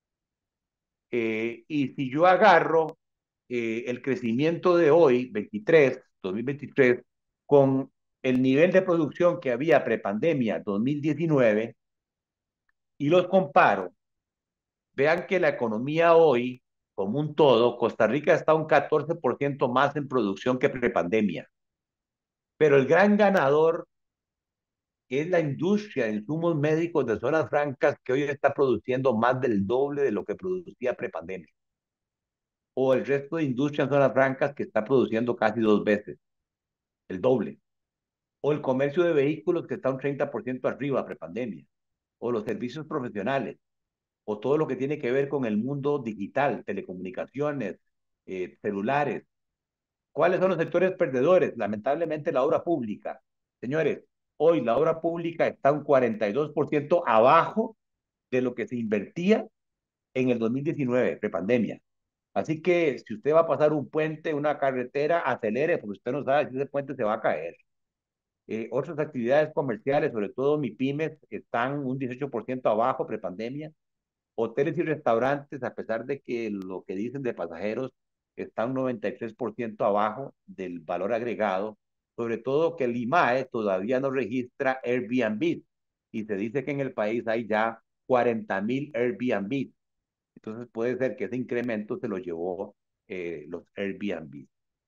Eh, y si yo agarro eh, el crecimiento de hoy, veintitrés, dos mil veintitrés, con el nivel de producción que había prepandemia dos mil diecinueve y los comparo, vean que la economía hoy, como un todo, Costa Rica está un catorce por ciento más en producción que prepandemia. Pero el gran ganador es la industria de insumos médicos de zonas francas que hoy está produciendo más del doble de lo que producía prepandemia. O el resto de industria en zonas francas que está produciendo casi dos veces, el doble. O el comercio de vehículos que está un treinta por ciento arriba prepandemia. O los servicios profesionales. O todo lo que tiene que ver con el mundo digital, telecomunicaciones, eh, celulares. ¿Cuáles son los sectores perdedores? Lamentablemente la obra pública. Señores, hoy la obra pública está un cuarenta y dos por ciento abajo de lo que se invertía en el dos mil diecinueve, prepandemia. Así que si usted va a pasar un puente, una carretera, acelere, porque usted no sabe si ese puente se va a caer. Eh, otras actividades comerciales, sobre todo MIPYMES, están un dieciocho por ciento abajo prepandemia. Hoteles y restaurantes, a pesar de que lo que dicen de pasajeros está un noventa y tres por ciento abajo del valor agregado, sobre todo que el IMAE todavía no registra Airbnb y se dice que en el país hay ya cuarenta mil Airbnb. Entonces puede ser que ese incremento se lo llevó eh, los Airbnb.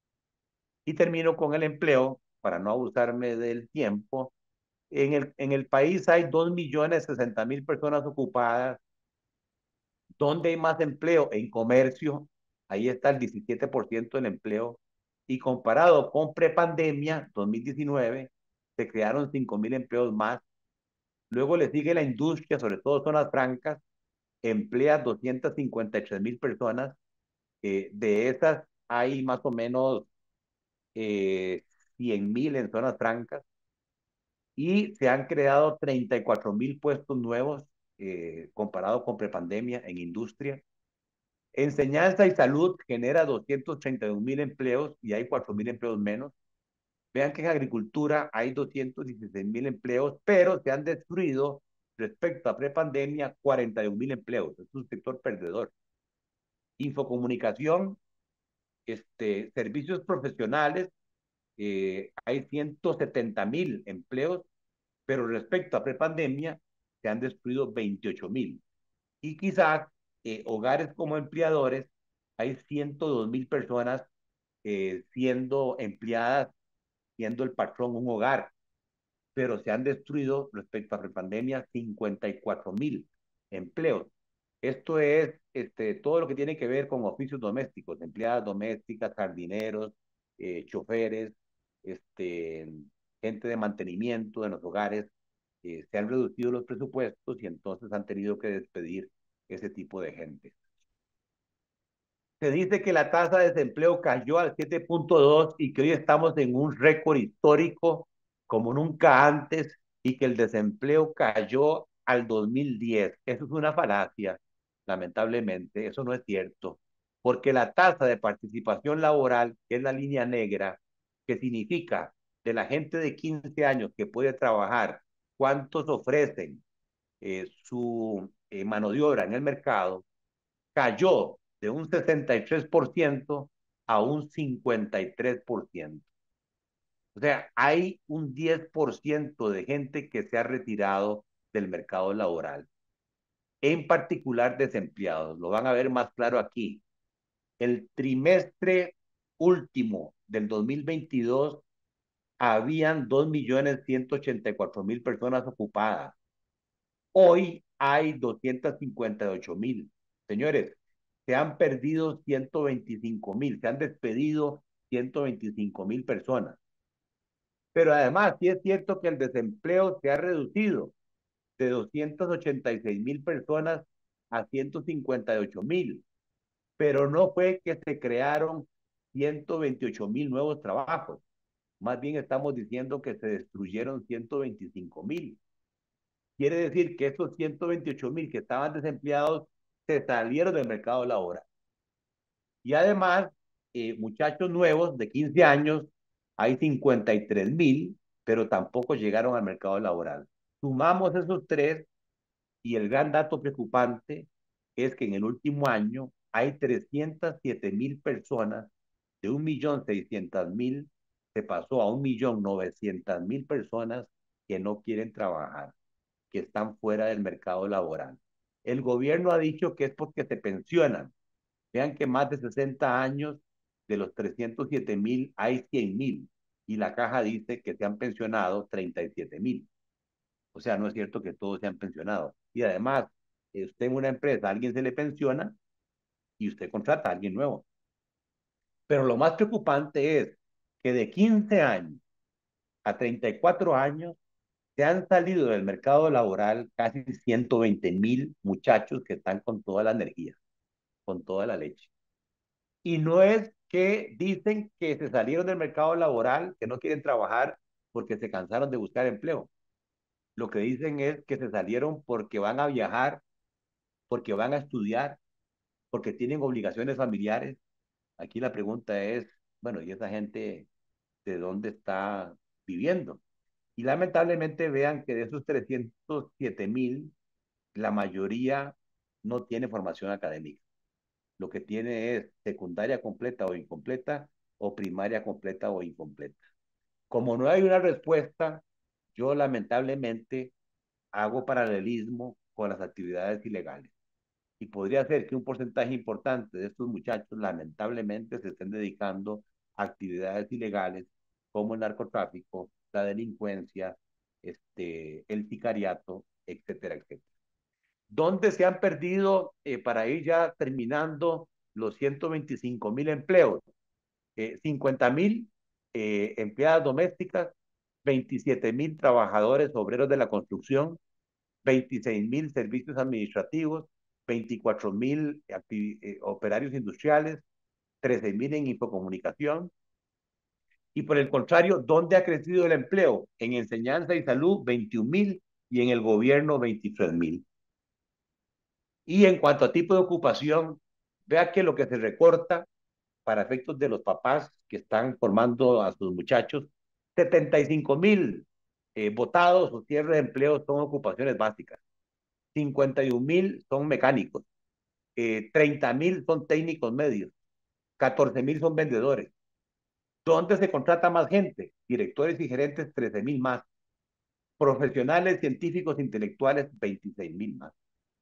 Y termino con el empleo, para no abusarme del tiempo. En el, en el país hay dos millones sesenta mil personas ocupadas. ¿Dónde hay más empleo? En comercio, ahí está el diecisiete por ciento del empleo. Y comparado con prepandemia, dos mil diecinueve, se crearon cinco mil empleos más. Luego le sigue la industria, sobre todo zonas francas, emplea doscientas cincuenta y tres mil personas. Eh, de esas hay más o menos eh, cien mil en zonas francas y se han creado treinta y cuatro mil puestos nuevos eh, comparado con prepandemia en industria. Enseñanza y salud genera doscientos treinta y un mil empleos y hay cuatro mil empleos menos. Vean que en agricultura hay doscientos dieciséis mil empleos, pero se han destruido respecto a prepandemia cuarenta y un mil empleos. Es un sector perdedor. Infocomunicación, este, servicios profesionales, eh, hay ciento setenta mil empleos, pero respecto a prepandemia se han destruido veintiocho mil. Y quizás eh, hogares como empleadores, hay ciento dos mil personas eh, siendo empleadas, siendo el patrón un hogar, pero se han destruido respecto a prepandemia cincuenta y cuatro mil empleos. Esto es este, todo lo que tiene que ver con oficios domésticos, empleadas domésticas, jardineros, eh, choferes, este, gente de mantenimiento de los hogares. Eh, se han reducido los presupuestos y entonces han tenido que despedir ese tipo de gente. Se dice que la tasa de desempleo cayó al siete punto dos y que hoy estamos en un récord histórico como nunca antes y que el desempleo cayó al dos mil diez. Eso es una falacia, lamentablemente, eso no es cierto, porque la tasa de participación laboral, que es la línea negra, que significa de la gente de quince años que puede trabajar, cuántos ofrecen eh, su eh, mano de obra en el mercado, cayó de un sesenta y tres por ciento a un cincuenta y tres por ciento. O sea, hay un diez por ciento de gente que se ha retirado del mercado laboral, en particular desempleados. Lo van a ver más claro aquí. El trimestre último del dos mil veintidós habían dos millones ciento ochenta y cuatro mil personas ocupadas. Hoy hay doscientos cincuenta y ocho mil. Señores, se han perdido ciento veinticinco mil, se han despedido ciento veinticinco mil personas. Pero además, sí es cierto que el desempleo se ha reducido de doscientos ochenta y seis mil personas a ciento cincuenta y ocho mil, pero no fue que se crearon ciento veintiocho mil nuevos trabajos. Más bien estamos diciendo que se destruyeron ciento veinticinco mil. Quiere decir que esos ciento veintiocho mil que estaban desempleados se salieron del mercado laboral. Y además, eh, muchachos nuevos de quince años, hay cincuenta y tres mil, pero tampoco llegaron al mercado laboral. Sumamos esos tres y el gran dato preocupante es que en el último año hay trescientos siete mil personas, de un millón seiscientos mil se pasó a un millón novecientos mil personas que no quieren trabajar, que están fuera del mercado laboral. El gobierno ha dicho que es porque se pensionan. Vean que más de sesenta años, de los trescientos siete mil hay cien mil y la caja dice que se han pensionado treinta y siete mil. O sea, no es cierto que todos se han pensionado. Y además, eh, usted en una empresa, alguien se le pensiona y usted contrata a alguien nuevo. Pero lo más preocupante es que de quince años a treinta y cuatro años se han salido del mercado laboral casi ciento veinte mil muchachos que están con toda la energía, con toda la leche. Y no es que dicen que se salieron del mercado laboral, que no quieren trabajar porque se cansaron de buscar empleo. Lo que dicen es que se salieron porque van a viajar, porque van a estudiar, porque tienen obligaciones familiares. Aquí la pregunta es, bueno, ¿y esa gente de dónde está viviendo? Y lamentablemente vean que de esos trescientos siete mil, la mayoría no tiene formación académica. Lo que tiene es secundaria completa o incompleta o primaria completa o incompleta. Como no hay una respuesta, yo lamentablemente hago paralelismo con las actividades ilegales. Y podría ser que un porcentaje importante de estos muchachos lamentablemente se estén dedicando a actividades ilegales como el narcotráfico, la delincuencia, este, el sicariato, etcétera, etcétera. ¿Dónde se han perdido, eh, para ir ya terminando, los ciento veinticinco mil empleos? Eh, cincuenta mil eh, empleadas domésticas, veintisiete mil trabajadores obreros de la construcción, veintiséis mil servicios administrativos, veinticuatro mil eh, operarios industriales, trece mil en infocomunicación. Y por el contrario, ¿dónde ha crecido el empleo? En enseñanza y salud, veintiún mil, y en el gobierno, veintitrés mil. Y en cuanto a tipo de ocupación, vea que lo que se recorta para efectos de los papás que están formando a sus muchachos, setenta y cinco mil eh, votados o cierre de empleo son ocupaciones básicas, cincuenta y un mil son mecánicos, eh, treinta mil son técnicos medios, catorce mil son vendedores. ¿Dónde se contrata más gente? Directores y gerentes, trece mil más. Profesionales, científicos, intelectuales, veintiséis mil más.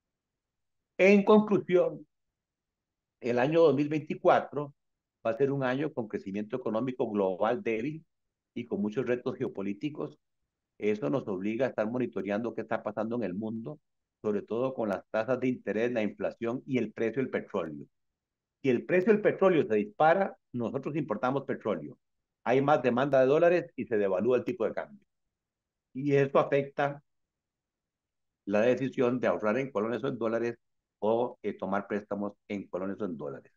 En conclusión, el año dos mil veinticuatro va a ser un año con crecimiento económico global débil y con muchos retos geopolíticos. Eso nos obliga a estar monitoreando qué está pasando en el mundo, sobre todo con las tasas de interés, la inflación y el precio del petróleo. Si el precio del petróleo se dispara, nosotros importamos petróleo. Hay más demanda de dólares y se devalúa el tipo de cambio. Y eso afecta la decisión de ahorrar en colones o en dólares o eh, tomar préstamos en colones o en dólares.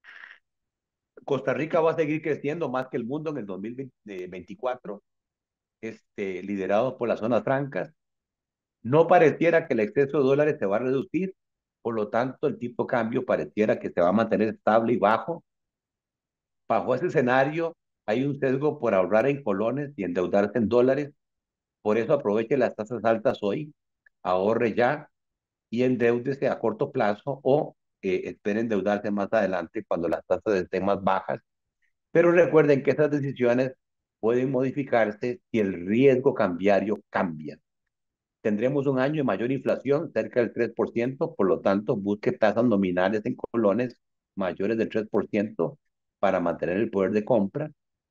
Costa Rica va a seguir creciendo más que el mundo en el dos mil veinticuatro, este, liderado por las zonas francas. No pareciera que el exceso de dólares se va a reducir, por lo tanto el tipo de cambio pareciera que se va a mantener estable y bajo. Bajo ese escenario hay un sesgo por ahorrar en colones y endeudarse en dólares, por eso aproveche las tasas altas hoy, ahorre ya y endeúdese a corto plazo o eh, espere endeudarse más adelante cuando las tasas estén más bajas. Pero recuerden que esas decisiones pueden modificarse si el riesgo cambiario cambia. Tendremos un año de mayor inflación, cerca del tres por ciento, por lo tanto, busque tasas nominales en colones mayores del tres por ciento para mantener el poder de compra.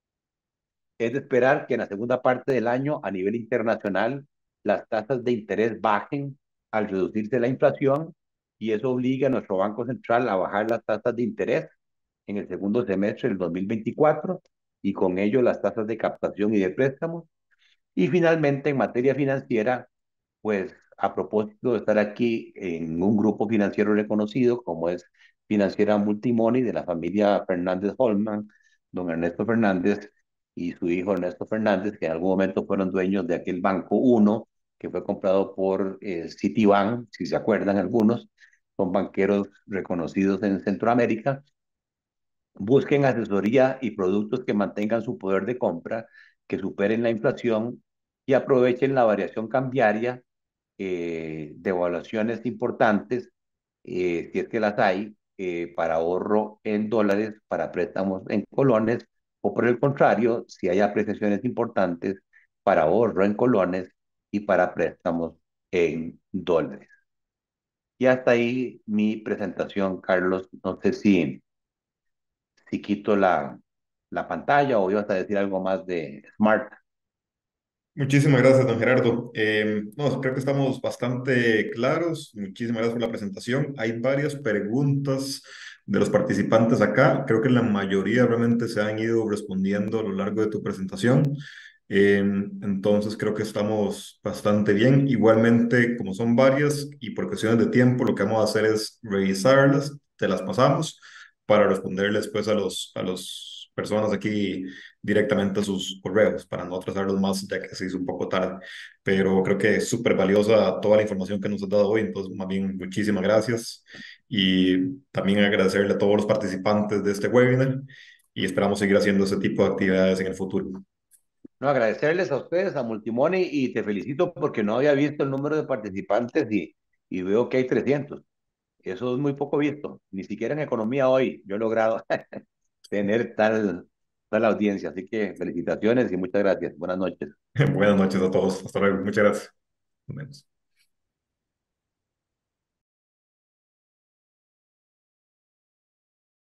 Es de esperar que en la segunda parte del año, a nivel internacional, las tasas de interés bajen al reducirse la inflación y eso obliga a nuestro Banco Central a bajar las tasas de interés en el segundo semestre del dos mil veinticuatro y con ello las tasas de captación y de préstamos. Y finalmente, en materia financiera, pues a propósito de estar aquí en un grupo financiero reconocido como es Financiera Multimoney de la familia Fernández Holman, don Ernesto Fernández y su hijo Ernesto Fernández, que en algún momento fueron dueños de aquel Banco Uno, que fue comprado por eh, Citibank, si se acuerdan algunos, son banqueros reconocidos en Centroamérica. Busquen asesoría y productos que mantengan su poder de compra, que superen la inflación y aprovechen la variación cambiaria, eh, de evaluaciones importantes, eh, si es que las hay, eh, para ahorro en dólares, para préstamos en colones, o por el contrario, si hay apreciaciones importantes para ahorro en colones y para préstamos en dólares. Y hasta ahí mi presentación, Carlos. No sé si, si quito la, la pantalla o ibas a decir algo más de Smart.
Muchísimas gracias, don Gerardo. Eh, no, creo que estamos bastante claros. Muchísimas gracias por la presentación. Hay varias preguntas de los participantes acá. Creo que la mayoría realmente se han ido respondiendo a lo largo de tu presentación. Eh, entonces creo que estamos bastante bien. Igualmente, como son varias y por cuestiones de tiempo, lo que vamos a hacer es revisarlas, te las pasamos para responderles pues a los, a los personas aquí directamente a sus correos para no atrasarlos más, ya que se hizo un poco tarde. Pero creo que es súper valiosa toda la información que nos has dado hoy, entonces más bien muchísimas gracias y también agradecerle a todos los participantes de este webinar y esperamos seguir haciendo ese tipo de actividades en el futuro.
No, agradecerles a ustedes, a Multimoney, y te felicito porque no había visto el número de participantes y, y veo que hay trescientos. Eso es muy poco visto, ni siquiera en economía hoy yo he logrado tener tal, tal audiencia. Así que felicitaciones y muchas gracias. Buenas noches.
Buenas noches a todos. Hasta luego. Muchas gracias. Nos vemos.